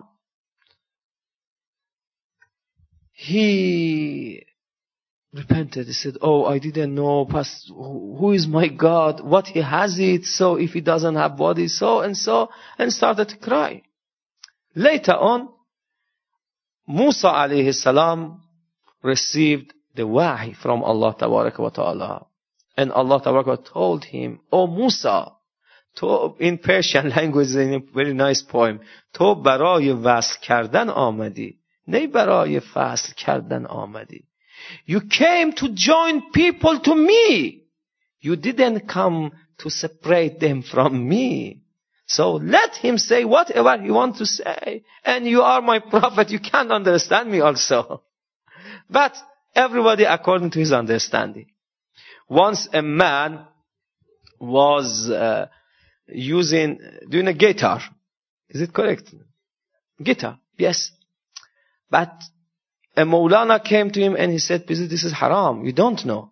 He repented. He said, "Oh, I didn't know. Past, who is my God? What He has it? So if He doesn't have body, so and so," and started to cry. Later on, Musa alayhi salam received the wahy from Allah Tabaraka wa Ta'ala. And Allah Tabaraka wa Ta'ala told him, "O Musa," to, in Persian language, in a very nice poem, "تو برای وصل کردن آمدی، نه برای فصل کردن آمدی." You came to join people to me. You didn't come to separate them from me. So let him say whatever he wants to say. And you are my prophet. You can't understand me also. But everybody according to his understanding. Once a man was uh, using, doing a guitar. Is it correct? Guitar, yes. But a Maulana came to him and he said, "This is haram. You don't know.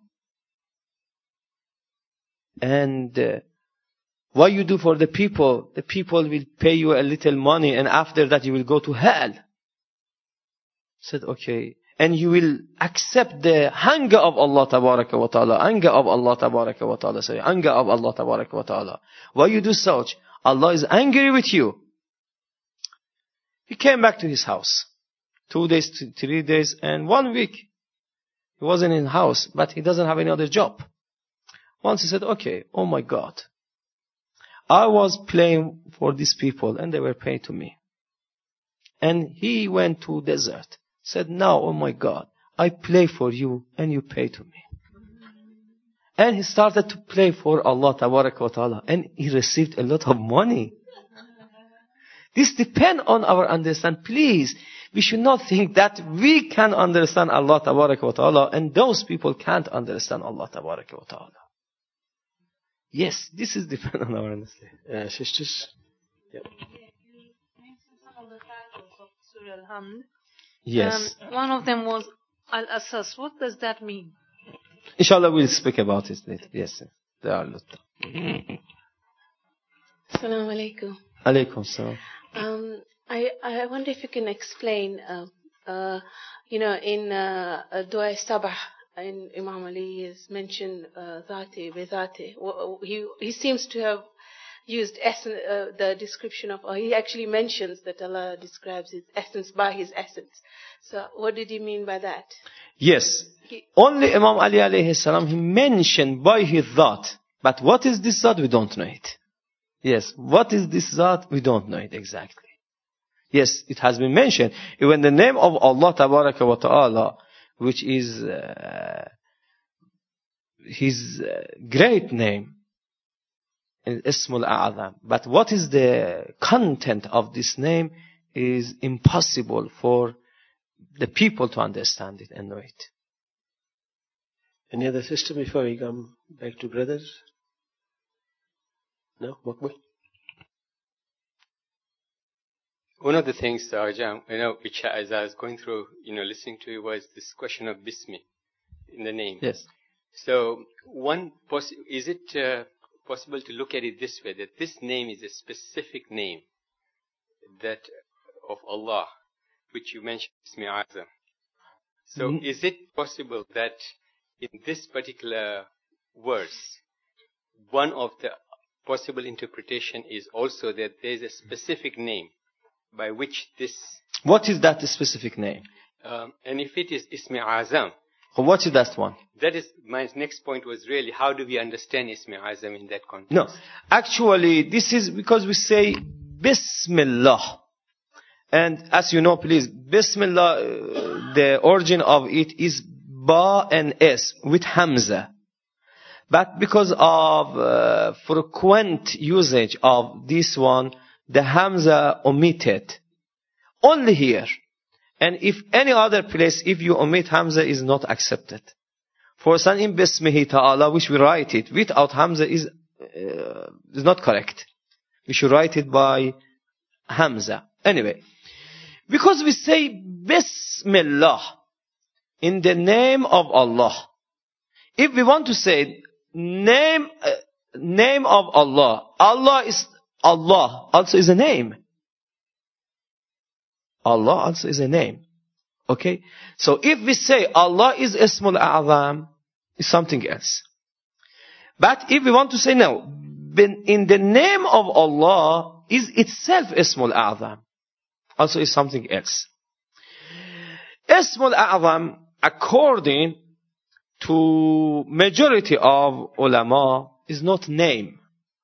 And uh, what you do for the people, the people will pay you a little money and after that you will go to hell." Said, okay. And you will accept the anger of Allah Tabaraka wa Ta'ala. Anger of Allah Tabaraka wa Ta'ala. Sorry, anger of Allah Tabaraka wa Ta'ala. Why you do such? Allah is angry with you. He came back to his house. Two days, three days, and one week. He wasn't in the house, but he doesn't have any other job. Once he said, okay, oh my God. I was playing for these people and they were paying to me. And he went to desert. Said, now, oh my God, I play for you and you pay to me. And he started to play for Allah Tabaraka wa Ta'ala. And he received a lot of money. This depends on our understanding. Please, we should not think that we can understand Allah Tabaraka wa Ta'ala and those people can't understand Allah Tabaraka wa Ta'ala. Yes, this is dependent on our understanding. Uh, sisters? Yep. Some of the titles of Surah Al-Hamd. Yes. Um, one of them was Al-Asas. What does that mean? Inshallah, we'll speak about it later. Yes, there are a lot. Assalamu alaikum. Alaikum salam. Um, I, I wonder if you can explain, uh, uh, you know, in uh, Dua Sabah, in Imam Ali has mentioned uh, Dhati, Bidhati. He, he seems to have used essence, uh, the description of, or he actually mentions that Allah describes his essence by his essence. So what did he mean by that? Yes. He, Only Imam Ali alayhi salam, he mentioned by his Dhat. But what is this Dhat? We don't know it. Yes. What is this Dhat? We don't know it exactly. Yes, it has been mentioned. Even the name of Allah Tabaraka wa Ta'ala, which is uh, his uh, great name, Ismul A'azam. But what is the content of this name is impossible for the people to understand it and know it. Any other sister before we come back to brothers? No? Makbul? One of the things, uh, Ajam, you know, which as I was going through, you know, listening to you was this question of Bismi in the name. Yes. So, one, poss- is it uh, possible to look at it this way, that this name is a specific name that of Allah, which you mentioned, Ismi Azam. So, mm-hmm. Is it possible that in this particular verse, one of the possible interpretation is also that there is a specific name by which this... What is that specific name? Um, and if it is Ismi Azam... What is that one? That is, my next point was really, how do we understand Ismi Azam in that context? No, actually, this is because we say Bismillah. And as you know, please, Bismillah, uh, the origin of it is Ba and S with Hamza. But because of uh, frequent usage of this one, the Hamza omitted. Only here. And if any other place, if you omit Hamza, is not accepted. For example, in Bismihi Ta'ala, which we write it without Hamza is, uh, is not correct. We should write it by Hamza. Anyway, because we say Bismillah in the name of Allah. If we want to say name, uh, name of Allah, Allah is Allah also is a name. Allah also is a name. Okay? So if we say Allah is Ismul A'azam, it's something else. But if we want to say no, in the name of Allah is itself Ismul A'azam, also is something else. Ismul A'azam, according to majority of ulama is not name.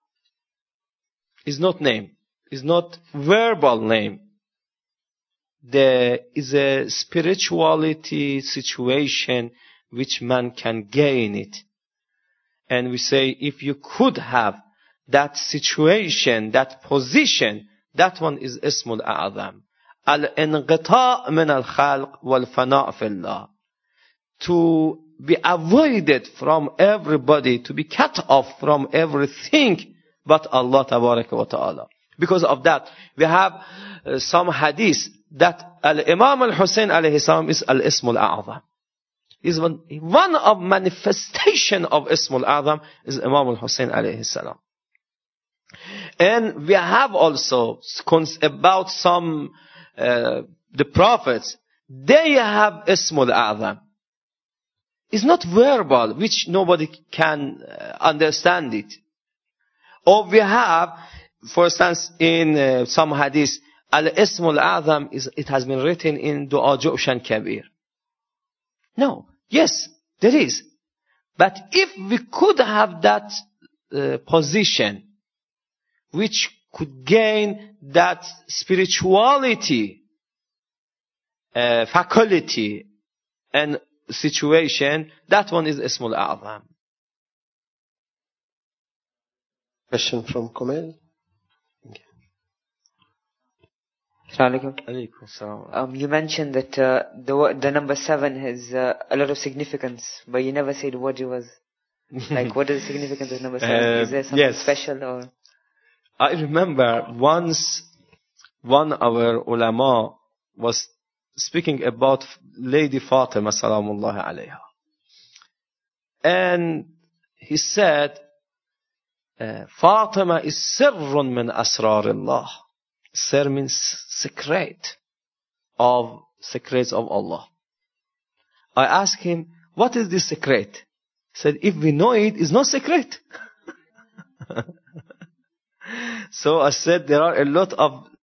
Is not name. Is not verbal name. There is a spirituality situation which man can gain it. And we say, if you could have that situation, that position, that one is Ismul A'zam. Al-inqita' min al-khalq wal-fana' fillah. To be avoided from everybody, to be cut off from everything but Allah Tabaraka wa Ta'ala. Because of that, we have uh, some hadith that Al-Imam Al-Hussein alayhi salam is Al-Ismul A'zam. Is one, one of manifestation of Ismul A'zam is Imam Al-Hussein alayhi salam. And we have also about some uh, the prophets, they have Ismul A'zam. It's not verbal, which nobody can uh, understand it. Or we have, for instance, in uh, some hadith, Al-Ismul A'zam is, it has been written in Dua Ju'shan Kabir. No. Yes, there is. But if we could have that uh, position, which could gain that spirituality, uh, faculty, and situation, that one is Ismul A'zam. Question from Kumail. Um, you mentioned that uh, the the number seven has uh, a lot of significance, but you never said what it was. Like, what is the significance of number seven? Uh, is there something yes. special? Or I remember once one of our ulama was speaking about Lady Fatima salamullahi alayha. And he said, uh, Fatima is sirrun min asrarillah. Sir means secret of secrets of Allah. I asked him, what is this secret? He said, if we know it, it's not secret. So I said, there are a lot of